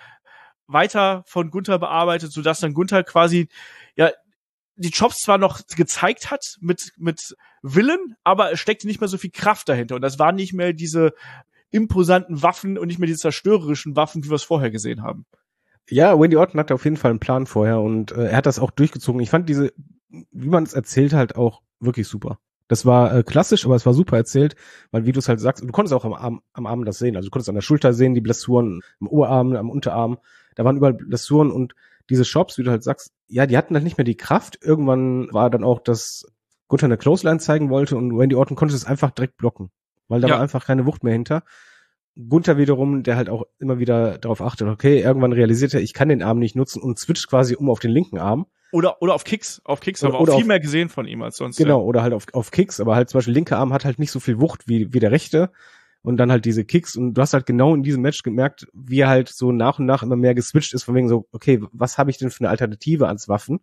weiter von Gunther bearbeitet, sodass dann Gunther quasi ja die Chops zwar noch gezeigt hat mit mit Willen, aber es steckte nicht mehr so viel Kraft dahinter und das waren nicht mehr diese imposanten Waffen und nicht mehr die zerstörerischen Waffen, wie wir es vorher gesehen haben. Ja, Randy Orton hatte auf jeden Fall einen Plan vorher und äh, er hat das auch durchgezogen. Ich fand diese, wie man es erzählt, halt auch wirklich super. Das war äh, klassisch, aber es war super erzählt, weil wie du es halt sagst, du konntest auch am Arm, am Arm das sehen. Also du konntest an der Schulter sehen, die Blessuren, im Oberarm, am Unterarm, da waren überall Blessuren und diese Shops, wie du halt sagst, ja, die hatten halt nicht mehr die Kraft. Irgendwann war dann auch, dass Gunther eine Clothesline zeigen wollte und Randy Orton konnte es einfach direkt blocken, weil da ja. war einfach keine Wucht mehr hinter. Gunther wiederum, der halt auch immer wieder darauf achtet, okay, irgendwann realisiert er, ich kann den Arm nicht nutzen und switcht quasi um auf den linken Arm. Oder oder auf Kicks. Auf Kicks haben wir auch viel auf, mehr gesehen von ihm als sonst. Genau, ja. oder halt auf, auf Kicks, aber halt zum Beispiel linker Arm hat halt nicht so viel Wucht wie, wie der rechte. Und dann halt diese Kicks und du hast halt genau in diesem Match gemerkt, wie er halt so nach und nach immer mehr geswitcht ist, von wegen so, okay, was habe ich denn für eine Alternative als Waffen?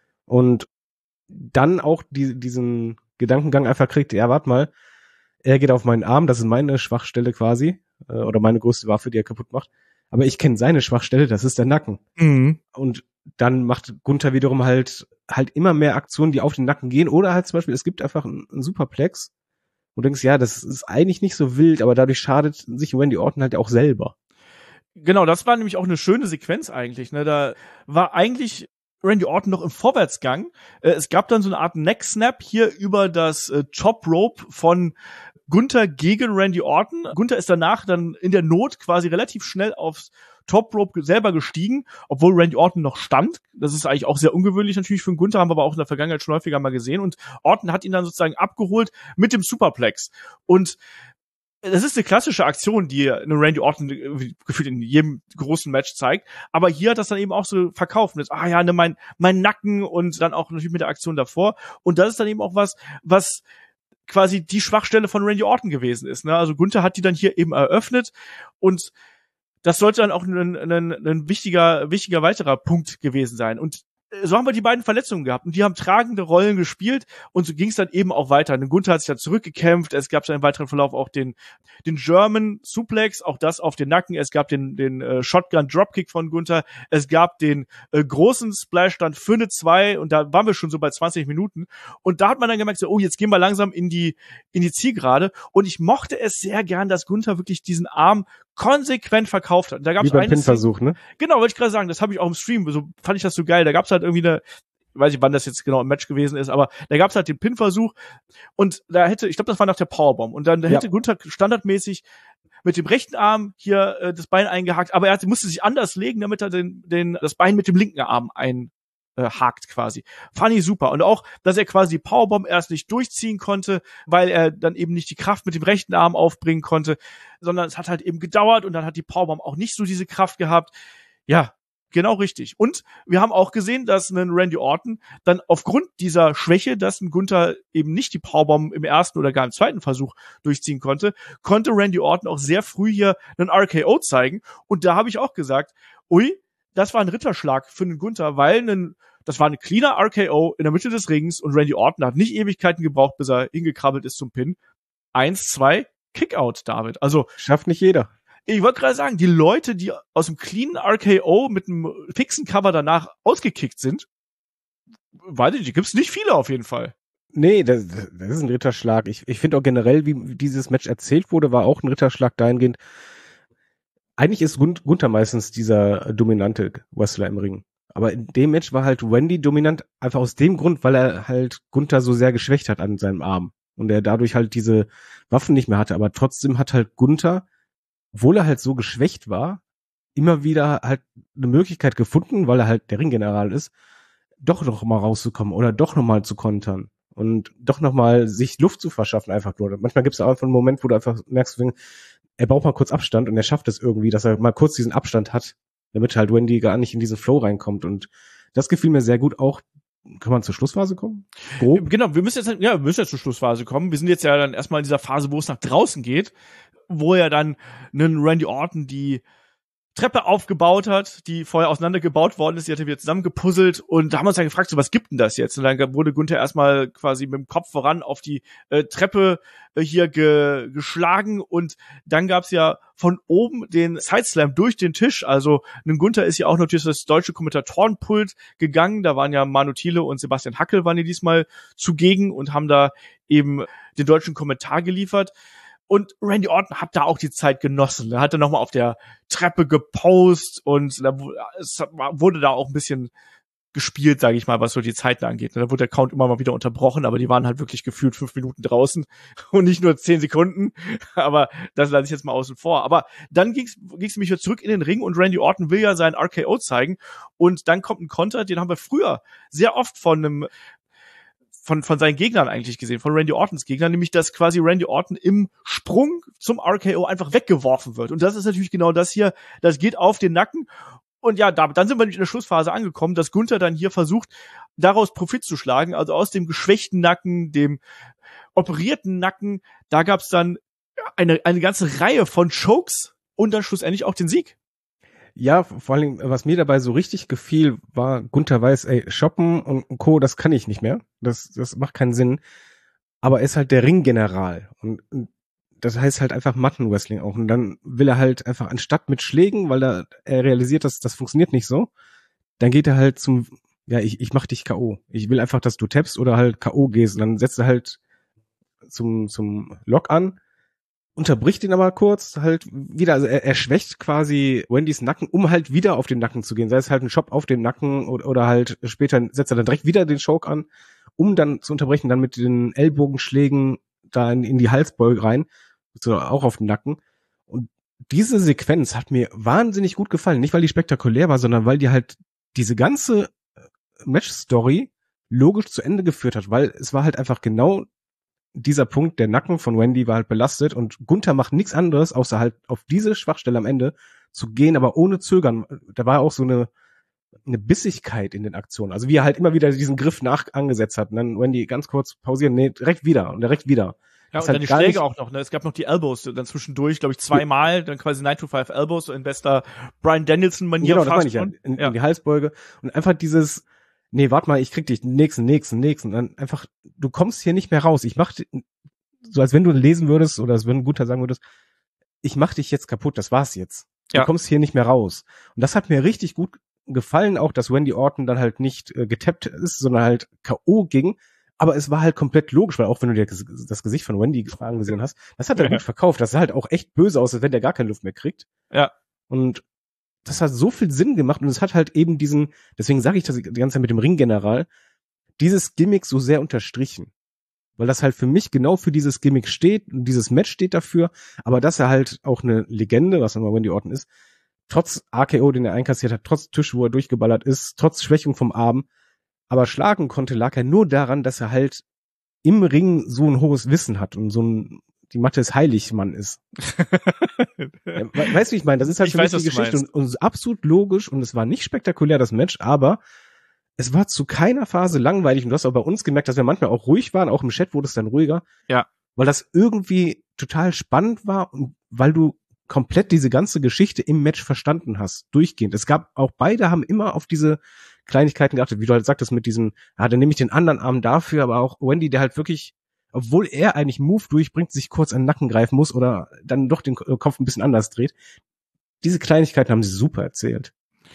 Und dann auch die, diesen Gedankengang einfach kriegt, ja, warte mal, er geht auf meinen Arm, das ist meine Schwachstelle quasi, äh, oder meine größte Waffe, die er kaputt macht. aber ich kenne seine Schwachstelle, das ist der Nacken. Mhm. Und dann macht Gunther wiederum halt halt immer mehr Aktionen, die auf den Nacken gehen. Oder halt zum Beispiel, es gibt einfach einen, einen Superplex, wo du denkst, ja, das ist eigentlich nicht so wild, aber dadurch schadet sich Randy Orton halt auch selber. Genau, das war nämlich auch eine schöne Sequenz eigentlich. Ne? Da war eigentlich Randy Orton noch im Vorwärtsgang. Äh, es gab dann so eine Art Neck-Snap hier über das äh, Top Rope von Gunther gegen Randy Orton. Gunther ist danach dann in der Not quasi relativ schnell aufs Top Rope selber gestiegen, obwohl Randy Orton noch stand. Das ist eigentlich auch sehr ungewöhnlich natürlich für einen Gunther, haben wir aber auch in der Vergangenheit schon häufiger mal gesehen. Und Orton hat ihn dann sozusagen abgeholt mit dem Superplex. Und das ist eine klassische Aktion, die eine Randy Orton gefühlt in jedem großen Match zeigt. Aber hier hat das dann eben auch so verkauft. Und jetzt, ah ja, ne, mein, mein Nacken und dann auch natürlich mit der Aktion davor. Und das ist dann eben auch was, was quasi die Schwachstelle von Randy Orton gewesen ist. Ne? Also Gunther hat die dann hier eben eröffnet und das sollte dann auch ein, ein, ein wichtiger, wichtiger weiterer Punkt gewesen sein. Und so haben wir die beiden Verletzungen gehabt und die haben tragende Rollen gespielt und so ging es dann eben auch weiter. Und Gunther hat sich dann zurückgekämpft, es gab dann im weiteren Verlauf auch den den German Suplex, auch das auf den Nacken, es gab den den äh, Shotgun Dropkick von Gunther, es gab den äh, großen Splash dann für eine zwei und da waren wir schon so bei zwanzig Minuten und da hat man dann gemerkt, so, oh, jetzt gehen wir langsam in die in die Zielgerade und ich mochte es sehr gern, dass Gunther wirklich diesen Arm konsequent verkauft hat. Und da gab's Wie beim einen Pinversuch, ne? Genau, wollte ich gerade sagen, das habe ich auch im Stream, so fand ich das so geil. Da gab's halt irgendwie eine, ich weiß nicht, wann das jetzt genau im Match gewesen ist, aber da gab's halt den Pin-Versuch und da hätte, ich glaube, das war nach der Powerbomb und dann da hätte ja. Gunther standardmäßig mit dem rechten Arm hier äh, das Bein eingehakt, aber er hatte, musste sich anders legen, damit er den, den das Bein mit dem linken Arm ein Äh, hakt quasi. Fand ich super. Und auch, dass er quasi die Powerbomb erst nicht durchziehen konnte, weil er dann eben nicht die Kraft mit dem rechten Arm aufbringen konnte, sondern es hat halt eben gedauert und dann hat die Powerbomb auch nicht so diese Kraft gehabt. Ja, genau richtig. Und wir haben auch gesehen, dass ein Randy Orton dann aufgrund dieser Schwäche, dass ein Gunther eben nicht die Powerbomb im ersten oder gar im zweiten Versuch durchziehen konnte, konnte Randy Orton auch sehr früh hier einen R K O zeigen. Und da habe ich auch gesagt, ui, das war ein Ritterschlag für den Gunther, weil ein, das war ein cleaner R K O in der Mitte des Rings und Randy Orton hat nicht Ewigkeiten gebraucht, bis er hingekrabbelt ist zum Pin. Eins, zwei, Kickout, David. Also schafft nicht jeder. Ich wollte gerade sagen, die Leute, die aus dem cleanen R K O mit einem fixen Cover danach ausgekickt sind, weiß ich, die gibt's nicht viele auf jeden Fall. Nee, das, das ist ein Ritterschlag. Ich, ich finde auch generell, wie dieses Match erzählt wurde, war auch ein Ritterschlag dahingehend. Eigentlich ist Gunther meistens dieser dominante Wrestler im Ring. Aber in dem Match war halt Randy dominant, einfach aus dem Grund, weil er halt Gunther so sehr geschwächt hat an seinem Arm. Und er dadurch halt diese Waffen nicht mehr hatte. Aber trotzdem hat halt Gunther, obwohl er halt so geschwächt war, immer wieder halt eine Möglichkeit gefunden, weil er halt der Ringgeneral ist, doch noch mal rauszukommen oder doch noch mal zu kontern. Und doch noch mal sich Luft zu verschaffen einfach nur. Manchmal gibt es auch einfach einen Moment, wo du einfach merkst, er braucht mal kurz Abstand und er schafft es irgendwie, dass er mal kurz diesen Abstand hat, damit halt Randy gar nicht in diesen Flow reinkommt. Und das gefiel mir sehr gut. Auch, kann man zur Schlussphase kommen? Grob? Genau, wir müssen jetzt, ja, wir müssen jetzt zur Schlussphase kommen. Wir sind jetzt ja dann erstmal in dieser Phase, wo es nach draußen geht, wo ja dann einen Randy Orton die Treppe aufgebaut hat, die vorher auseinandergebaut worden ist, die hat er wieder zusammengepuzzelt und da haben wir uns dann gefragt, so was gibt denn das jetzt? Und dann wurde Gunther erstmal quasi mit dem Kopf voran auf die äh, Treppe äh, hier ge geschlagen und dann gab's ja von oben den Sideslam durch den Tisch, also ein Gunther ist ja auch natürlich das deutsche Kommentatorenpult gegangen, da waren ja Manu Thiele und Sebastian Hackel waren die diesmal zugegen und haben da eben den deutschen Kommentar geliefert. Und Randy Orton hat da auch die Zeit genossen. Er hat dann nochmal auf der Treppe gepostet und da es wurde da auch ein bisschen gespielt, sage ich mal, was so die Zeiten angeht. Da wurde der Count immer mal wieder unterbrochen, aber die waren halt wirklich gefühlt fünf Minuten draußen und nicht nur zehn Sekunden. Aber das lasse ich jetzt mal außen vor. Aber dann ging's ging's mich wieder zurück in den Ring und Randy Orton will ja seinen R K O zeigen und dann kommt ein Konter, den haben wir früher sehr oft von einem von von seinen Gegnern eigentlich gesehen, von Randy Ortons Gegnern, nämlich dass quasi Randy Orton im Sprung zum R K O einfach weggeworfen wird. Und das ist natürlich genau das hier, das geht auf den Nacken. Und ja, da, dann sind wir nämlich in der Schlussphase angekommen, dass Gunther dann hier versucht, daraus Profit zu schlagen, also aus dem geschwächten Nacken, dem operierten Nacken, da gab's dann eine eine ganze Reihe von Chokes und dann schlussendlich auch den Sieg. Ja, vor allem, was mir dabei so richtig gefiel, war, Gunther weiß, ey, shoppen und Co., das kann ich nicht mehr. Das, das macht keinen Sinn. Aber er ist halt der Ringgeneral. Und, und das heißt halt einfach Mattenwrestling auch. Und dann will er halt einfach anstatt mit Schlägen, weil er, er realisiert, dass das funktioniert nicht so, dann geht er halt zum, ja, ich, ich mach dich K O. Ich will einfach, dass du tappst oder halt K O gehst. Und dann setzt er halt zum, zum Lock an, unterbricht ihn aber kurz halt wieder, also er, er schwächt quasi Wendys Nacken, um halt wieder auf den Nacken zu gehen. Sei es halt ein Chop auf den Nacken oder, oder halt später setzt er dann direkt wieder den Choke an, um dann zu unterbrechen, dann mit den Ellbogenschlägen da in, in die Halsbeuge rein, so auch auf den Nacken. Und diese Sequenz hat mir wahnsinnig gut gefallen. Nicht, weil die spektakulär war, sondern weil die halt diese ganze Match-Story logisch zu Ende geführt hat, weil es war halt einfach genau dieser Punkt, der Nacken von Wendy war halt belastet und Gunther macht nichts anderes, außer halt auf diese Schwachstelle am Ende zu gehen, aber ohne Zögern. Da war auch so eine eine Bissigkeit in den Aktionen. Also wie er halt immer wieder diesen Griff nach angesetzt hat und dann Wendy ganz kurz pausieren, nee, direkt wieder und direkt wieder. Ja, und halt dann die die Schläge auch noch, ne? Es gab noch die Elbows dann zwischendurch, glaube ich, zweimal, dann quasi nine to five Elbows, so in bester Bryan Danielson-Manier genau, das fast meine ich ja. schon. In, Ja. in die Halsbeuge und einfach dieses, nee, warte mal, ich krieg dich, nächsten, nächsten, nächsten. Dann einfach, du kommst hier nicht mehr raus. Ich mach, so als wenn du lesen würdest oder als wenn Gunther sagen würdest, ich mach dich jetzt kaputt, das war's jetzt. Du Ja. kommst hier nicht mehr raus. Und das hat mir richtig gut gefallen, auch dass Wendy Orton dann halt nicht äh, getappt ist, sondern halt K O ging. Aber es war halt komplett logisch, weil auch wenn du dir das Gesicht von Wendy angesehen hast, das hat er Ja. gut verkauft. Das sah halt auch echt böse aus, als wenn der gar keine Luft mehr kriegt. Ja. Und das hat so viel Sinn gemacht und es hat halt eben diesen, deswegen sage ich das die ganze Zeit mit dem Ringgeneral, dieses Gimmick so sehr unterstrichen. Weil das halt für mich genau für dieses Gimmick steht und dieses Match steht dafür, aber dass er halt auch eine Legende, was immer Wendy Orton ist, trotz A K O, den er einkassiert hat, trotz Tisch, wo er durchgeballert ist, trotz Schwächung vom Arm, aber schlagen konnte, lag er nur daran, dass er halt im Ring so ein hohes Wissen hat und so ein, die Mathe ist heilig, Mann ist. Ja, we- weißt du, wie ich meine? Das ist halt Ich für weiß, mich die was du Geschichte und, und absolut logisch und es war nicht spektakulär, das Match, aber es war zu keiner Phase langweilig und du hast auch bei uns gemerkt, dass wir manchmal auch ruhig waren, auch im Chat wurde es dann ruhiger. Ja. Weil das irgendwie total spannend war und weil du komplett diese ganze Geschichte im Match verstanden hast, durchgehend. Es gab, auch beide haben immer auf diese Kleinigkeiten geachtet, wie du halt sagtest, mit diesem, ja, dann nehme ich den anderen Arm dafür, aber auch Wendy, der halt wirklich, obwohl er eigentlich Move durchbringt, sich kurz an den Nacken greifen muss oder dann doch den Kopf ein bisschen anders dreht. Diese Kleinigkeiten haben sie super erzählt.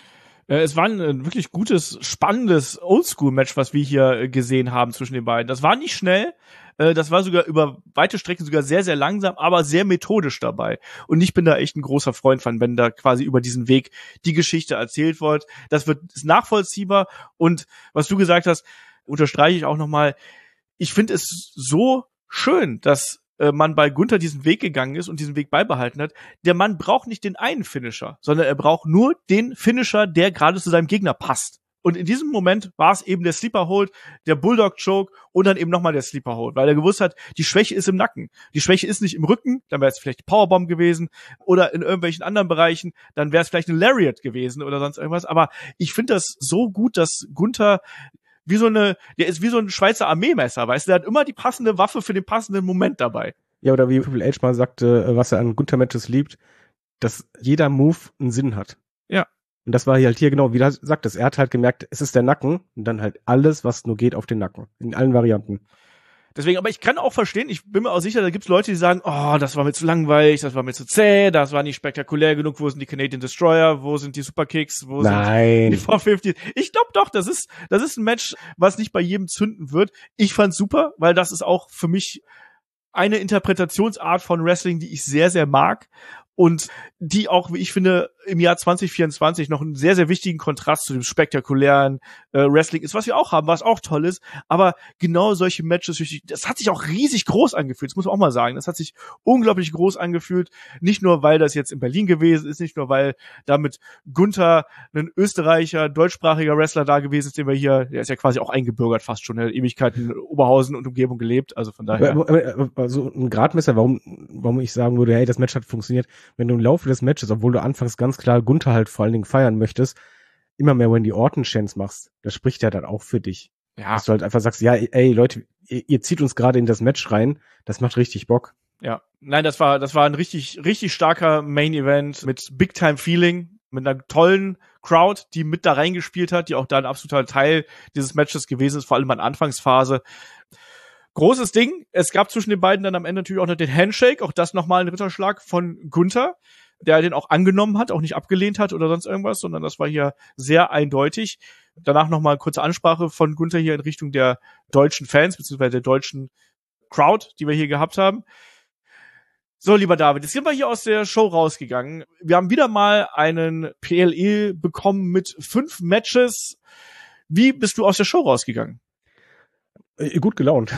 Äh, Es war ein äh, wirklich gutes, spannendes Oldschool-Match, was wir hier äh, gesehen haben zwischen den beiden. Das war nicht schnell, äh, das war sogar über weite Strecken sogar sehr, sehr langsam, aber sehr methodisch dabei. Und ich bin da echt ein großer Freund von, wenn da quasi über diesen Weg die Geschichte erzählt wird. Das wird ist nachvollziehbar. Und was du gesagt hast, unterstreiche ich auch nochmal, ich finde es so schön, dass äh, man bei Gunther diesen Weg gegangen ist und diesen Weg beibehalten hat. Der Mann braucht nicht den einen Finisher, sondern er braucht nur den Finisher, der gerade zu seinem Gegner passt. Und in diesem Moment war es eben der Sleeper Hold, der Bulldog Choke und dann eben nochmal der Sleeper Hold, weil er gewusst hat, die Schwäche ist im Nacken. Die Schwäche ist nicht im Rücken, dann wäre es vielleicht Powerbomb gewesen oder in irgendwelchen anderen Bereichen, dann wäre es vielleicht ein Lariat gewesen oder sonst irgendwas. Aber ich finde das so gut, dass Gunther wie so eine, der ist wie so ein Schweizer Armeemesser, weißt du, der hat immer die passende Waffe für den passenden Moment dabei. Ja, oder wie Triple H mal sagte, was er an Gunther-Matches liebt, dass jeder Move einen Sinn hat. Ja. Und das war hier halt hier genau, wie du sagtest, er hat halt gemerkt, es ist der Nacken und dann halt alles, was nur geht, auf den Nacken. In allen Varianten. Deswegen, aber ich kann auch verstehen, ich bin mir auch sicher, da gibt's Leute, die sagen, oh, das war mir zu langweilig, das war mir zu zäh, das war nicht spektakulär genug, wo sind die Canadian Destroyer, wo sind die Superkicks, wo Nein. sind die vier fünfzig? Ich glaube doch, das ist, das ist ein Match, was nicht bei jedem zünden wird. Ich fand's super, weil das ist auch für mich eine Interpretationsart von Wrestling, die ich sehr, sehr mag und die auch, wie ich finde, im Jahr zwanzig vierundzwanzig noch einen sehr, sehr wichtigen Kontrast zu dem spektakulären äh, Wrestling ist, was wir auch haben, was auch toll ist. Aber genau solche Matches, das hat sich auch riesig groß angefühlt, das muss man auch mal sagen. Das hat sich unglaublich groß angefühlt. Nicht nur, weil das jetzt in Berlin gewesen ist, nicht nur, weil damit Gunther, ein Österreicher, deutschsprachiger Wrestler da gewesen ist, den wir hier, der ist ja quasi auch eingebürgert fast schon, der hat Ewigkeiten in Oberhausen und Umgebung gelebt, also von daher. Also ein Gradmesser, warum, warum ich sagen würde, hey, das Match hat funktioniert, wenn du im Laufe des Matches, obwohl du anfangs ganz klar Gunther halt vor allen Dingen feiern möchtest, immer mehr Wendy Orton-Chants machst, das spricht ja dann auch für dich. Ja. Dass du halt einfach sagst, ja, ey Leute, ihr, ihr zieht uns gerade in das Match rein, das macht richtig Bock. Ja, nein, das war das war ein richtig richtig starker Main Event mit Big Time Feeling, mit einer tollen Crowd, die mit da reingespielt hat, die auch da ein absoluter Teil dieses Matches gewesen ist, vor allem in der Anfangsphase. großes Ding. Es gab zwischen den beiden dann am Ende natürlich auch noch den Handshake, auch das nochmal ein Ritterschlag von Gunther, der den auch angenommen hat, auch nicht abgelehnt hat oder sonst irgendwas, sondern das war hier sehr eindeutig. Danach nochmal eine kurze Ansprache von Gunther hier in Richtung der deutschen Fans, beziehungsweise der deutschen Crowd, die wir hier gehabt haben. So, lieber David, jetzt sind wir hier aus der Show rausgegangen. Wir haben wieder mal einen P L E bekommen mit fünf Matches. Wie bist du aus der Show rausgegangen? Gut gelaunt.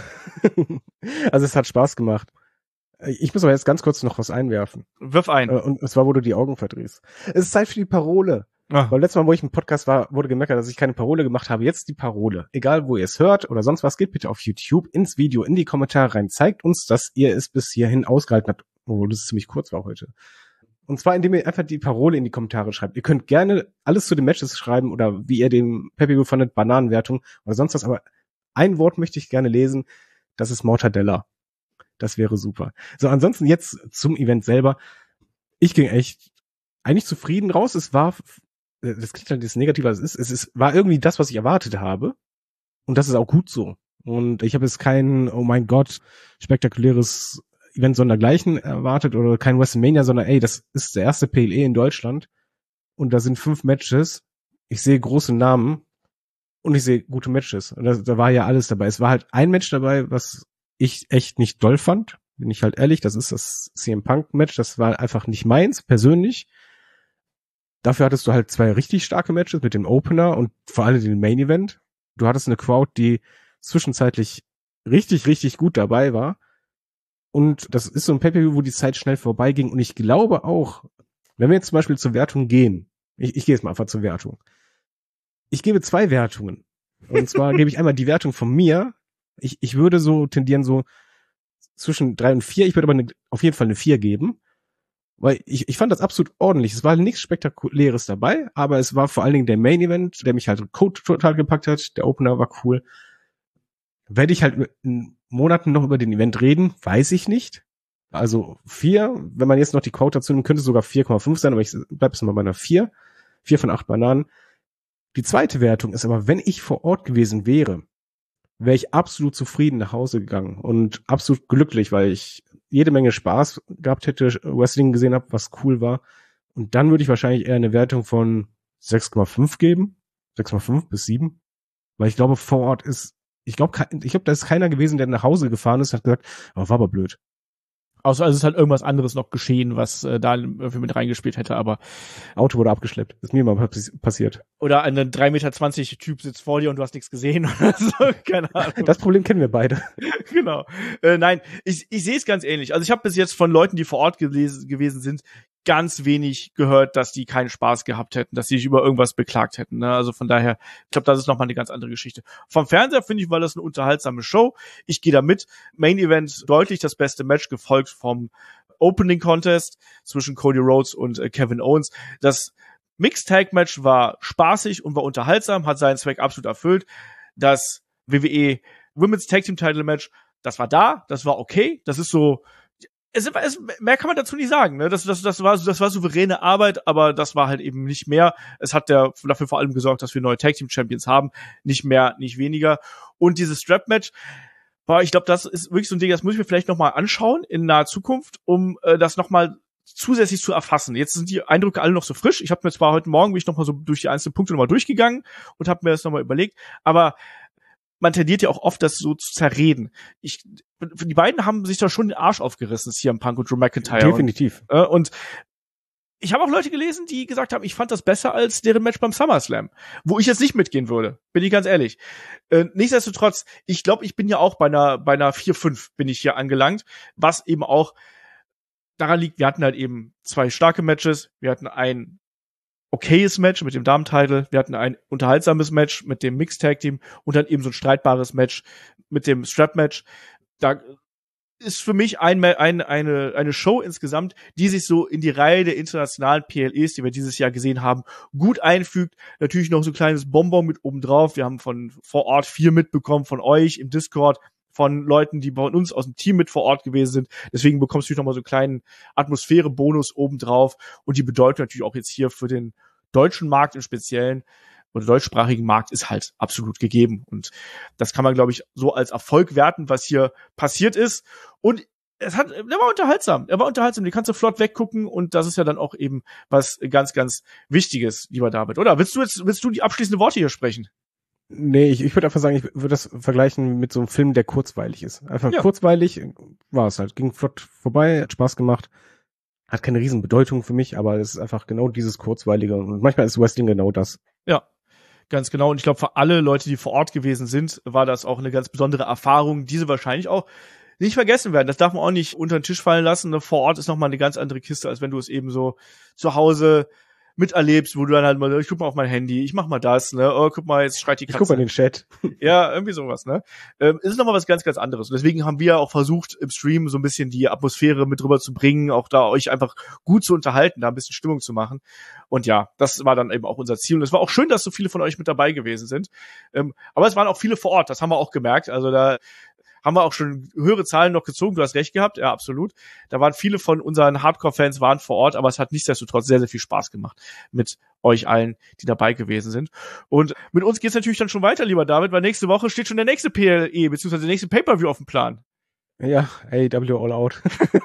Also es hat Spaß gemacht. Ich muss aber jetzt ganz kurz noch was einwerfen. Wirf ein. Und zwar, wo du die Augen verdrehst. Es ist Zeit für die Parole. Ach. Weil letztes Mal, wo ich im Podcast war, wurde gemerkt, dass ich keine Parole gemacht habe. Jetzt die Parole. Egal, wo ihr es hört oder sonst was, geht bitte auf YouTube ins Video, in die Kommentare rein. Zeigt uns, dass ihr es bis hierhin ausgehalten habt. Obwohl das ziemlich kurz war heute. Und zwar, indem ihr einfach die Parole in die Kommentare schreibt. Ihr könnt gerne alles zu den Matches schreiben oder wie ihr den Pay-Per-View fandet, Bananenwertung oder sonst was. Aber ein Wort möchte ich gerne lesen. Das ist Mortadella. Das wäre super. So, ansonsten jetzt zum Event selber. Ich ging echt eigentlich zufrieden raus. Es war, das klingt halt das Negative, als es ist, es ist, war irgendwie das, was ich erwartet habe. Und das ist auch gut so. Und ich habe jetzt kein, oh mein Gott, spektakuläres Event sondergleichen erwartet oder kein WrestleMania, sondern ey, das ist der erste P L E in Deutschland. Und da sind fünf Matches. Ich sehe große Namen und ich sehe gute Matches. Und da, da war ja alles dabei. Es war halt ein Match dabei, was ich echt nicht doll fand, bin ich halt ehrlich, das ist das C M Punk Match, das war einfach nicht meins, persönlich. Dafür hattest du halt zwei richtig starke Matches mit dem Opener und vor allem den Main Event. Du hattest eine Crowd, die zwischenzeitlich richtig, richtig gut dabei war. Und das ist so ein Pay-Per-View, wo die Zeit schnell vorbeiging. Und ich glaube auch, wenn wir jetzt zum Beispiel zur Wertung gehen, ich, ich gehe jetzt mal einfach zur Wertung. Ich gebe zwei Wertungen. Und zwar gebe ich einmal die Wertung von mir. Ich, ich würde so tendieren so zwischen drei und vier. Ich würde aber eine, auf jeden Fall eine vier geben. Weil ich, ich fand das absolut ordentlich. Es war nichts Spektakuläres dabei, aber es war vor allen Dingen der Main Event, der mich halt total gepackt hat. Der Opener war cool. Werde ich halt in Monaten noch über den Event reden? Weiß ich nicht. Also vier, wenn man jetzt noch die Quote dazu nimmt, könnte es sogar vier Komma fünf sein, aber ich bleibe jetzt mal bei einer vier. vier von acht Bananen. Die zweite Wertung ist aber, wenn ich vor Ort gewesen wäre, wäre ich absolut zufrieden nach Hause gegangen und absolut glücklich, weil ich jede Menge Spaß gehabt hätte, Wrestling gesehen habe, was cool war. Und dann würde ich wahrscheinlich eher eine Wertung von sechs Komma fünf geben. sechs Komma fünf bis sieben. Weil ich glaube, vor Ort ist, ich glaube, ich glaube, da ist keiner gewesen, der nach Hause gefahren ist und hat gesagt, oh, war aber blöd. Außer also es ist halt irgendwas anderes noch geschehen, was äh, da irgendwie mit reingespielt hätte, aber Auto wurde abgeschleppt. Ist mir mal passiert. Oder ein drei Meter zwanzig Typ sitzt vor dir und du hast nichts gesehen oder so, keine Ahnung. Das Problem kennen wir beide. Genau. Äh, nein, ich, ich sehe es ganz ähnlich. Also ich habe bis jetzt von Leuten, die vor Ort gelesen, gewesen sind, ganz wenig gehört, dass die keinen Spaß gehabt hätten, dass sie sich über irgendwas beklagt hätten. Ne? Also von daher, ich glaube, das ist nochmal eine ganz andere Geschichte. Vom Fernseher finde ich, war das eine unterhaltsame Show. Ich gehe da mit. Main Event deutlich das beste Match, gefolgt vom Opening Contest zwischen Cody Rhodes und äh, Kevin Owens. Das Mixed Tag Match war spaßig und war unterhaltsam, hat seinen Zweck absolut erfüllt. Das W W E Women's Tag Team Title Match, das war da, das war okay. Das ist so, Es, es, mehr kann man dazu nicht sagen, ne? Das, das, das war, das war souveräne Arbeit, aber das war halt eben nicht mehr. Es hat der, dafür vor allem gesorgt, dass wir neue Tag Team Champions haben. Nicht mehr, nicht weniger. Und dieses Strap Match, boah, ich glaube, das ist wirklich so ein Ding, das muss ich mir vielleicht nochmal anschauen in naher Zukunft, um äh, das nochmal zusätzlich zu erfassen. Jetzt sind die Eindrücke alle noch so frisch. Ich habe mir zwar heute Morgen bin ich nochmal so durch die einzelnen Punkte nochmal durchgegangen und habe mir das nochmal überlegt, aber man tendiert ja auch oft, das so zu zerreden. Ich, die beiden haben sich doch schon den Arsch aufgerissen, C M Punk und Drew McIntyre. Definitiv. Und, äh, und ich habe auch Leute gelesen, die gesagt haben, ich fand das besser als deren Match beim SummerSlam, wo ich jetzt nicht mitgehen würde, bin ich ganz ehrlich. Äh, nichtsdestotrotz, ich glaube, ich bin ja auch bei einer bei einer vier fünf bin ich hier angelangt, was eben auch daran liegt, wir hatten halt eben zwei starke Matches, wir hatten ein okayes Match mit dem Damentitle, wir hatten ein unterhaltsames Match mit dem Mixed Tag Team und dann eben so ein streitbares Match mit dem Strap Match. Da ist für mich ein, ein, eine, eine Show insgesamt, die sich so in die Reihe der internationalen P L Es, die wir dieses Jahr gesehen haben, gut einfügt. Natürlich noch so ein kleines Bonbon mit oben drauf. Wir haben von vor Ort viel mitbekommen von euch im Discord, von Leuten, die bei uns aus dem Team mit vor Ort gewesen sind. Deswegen bekommst du noch mal so einen kleinen Atmosphäre-Bonus obendrauf. Und die bedeutet natürlich auch jetzt hier für den deutschen Markt im Speziellen oder deutschsprachigen Markt ist halt absolut gegeben. Und das kann man, glaube ich, so als Erfolg werten, was hier passiert ist. Und es hat, der war unterhaltsam. Er war unterhaltsam. Die kannst du flott weggucken. Und das ist ja dann auch eben was ganz, ganz Wichtiges, lieber David. Oder willst du jetzt, willst du die abschließenden Worte hier sprechen? Nee, ich, ich würde einfach sagen, ich würde das vergleichen mit so einem Film, der kurzweilig ist. Einfach ja. kurzweilig war es halt. Ging flott vorbei, hat Spaß gemacht. Hat keine riesen Bedeutung für mich, aber es ist einfach genau dieses Kurzweilige. Und manchmal ist Wrestling genau das. Ja, ganz genau. Und ich glaube, für alle Leute, die vor Ort gewesen sind, war das auch eine ganz besondere Erfahrung, die sie wahrscheinlich auch nicht vergessen werden. Das darf man auch nicht unter den Tisch fallen lassen. Vor Ort ist nochmal eine ganz andere Kiste, als wenn du es eben so zu Hause miterlebst, wo du dann halt mal, ich guck mal auf mein Handy, ich mach mal das, ne, oh, guck mal, jetzt schreit die Katze. Ich guck mal in den Chat. Ja, irgendwie sowas, ne. Ähm, ist nochmal was ganz, ganz anderes. Und deswegen haben wir auch versucht, im Stream so ein bisschen die Atmosphäre mit drüber zu bringen, auch da euch einfach gut zu unterhalten, da ein bisschen Stimmung zu machen. Und ja, das war dann eben auch unser Ziel. Und es war auch schön, dass so viele von euch mit dabei gewesen sind. Ähm, aber es waren auch viele vor Ort, das haben wir auch gemerkt. Also da haben wir auch schon höhere Zahlen noch gezogen. Du hast recht gehabt, ja, absolut. Da waren viele von unseren Hardcore-Fans waren vor Ort, aber es hat nichtsdestotrotz sehr, sehr viel Spaß gemacht mit euch allen, die dabei gewesen sind. Und mit uns geht's natürlich dann schon weiter, lieber David, weil nächste Woche steht schon der nächste P L E, beziehungsweise der nächste Pay-Per-View auf dem Plan. Ja, A E W All Out.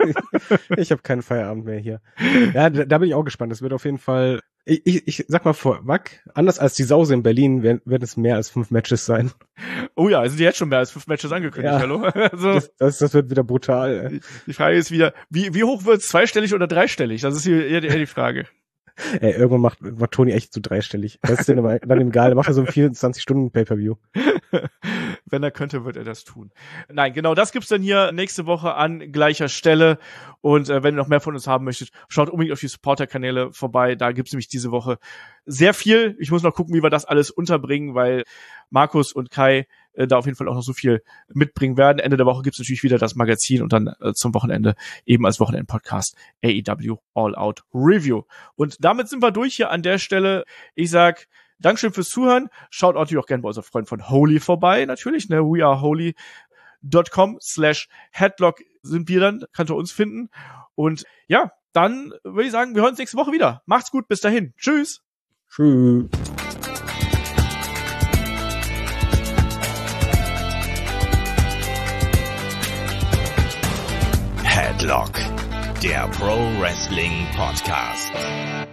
Ich habe keinen Feierabend mehr hier. Ja, da, da bin ich auch gespannt. Das wird auf jeden Fall, ich, ich, ich sag mal vorweg, anders als die Sause in Berlin werden, werden es mehr als fünf Matches sein. Oh ja, sind jetzt schon mehr als fünf Matches angekündigt, ja, hallo? Also, das, das, das wird wieder brutal. Die Frage ist wieder, wie, wie hoch wird's? Zweistellig oder dreistellig? Das ist hier eher die, eher die Frage. Ey, irgendwann macht, macht Toni echt so dreistellig. Das ist denen aber dann egal. Macht er so ein vierundzwanzig Stunden Pay-Per-View. Wenn er könnte, wird er das tun. Nein, genau das gibt's dann hier nächste Woche an gleicher Stelle. Und äh, wenn ihr noch mehr von uns haben möchtet, schaut unbedingt auf die Supporter-Kanäle vorbei. Da gibt's nämlich diese Woche sehr viel. Ich muss noch gucken, wie wir das alles unterbringen, weil Markus und Kai äh, da auf jeden Fall auch noch so viel mitbringen werden. Ende der Woche gibt's natürlich wieder das Magazin und dann äh, zum Wochenende eben als Wochenend-Podcast A E W All Out Review. Und damit sind wir durch hier an der Stelle. Ich sag Dankeschön fürs Zuhören. Schaut natürlich auch gerne bei unserem Freund von Holy vorbei, natürlich, ne, weareholy dot com slash headlock sind wir dann, könnt ihr uns finden. Und ja, dann würde ich sagen, wir hören uns nächste Woche wieder. Macht's gut, bis dahin. Tschüss. Tschüss. Headlock, der Pro Wrestling Podcast.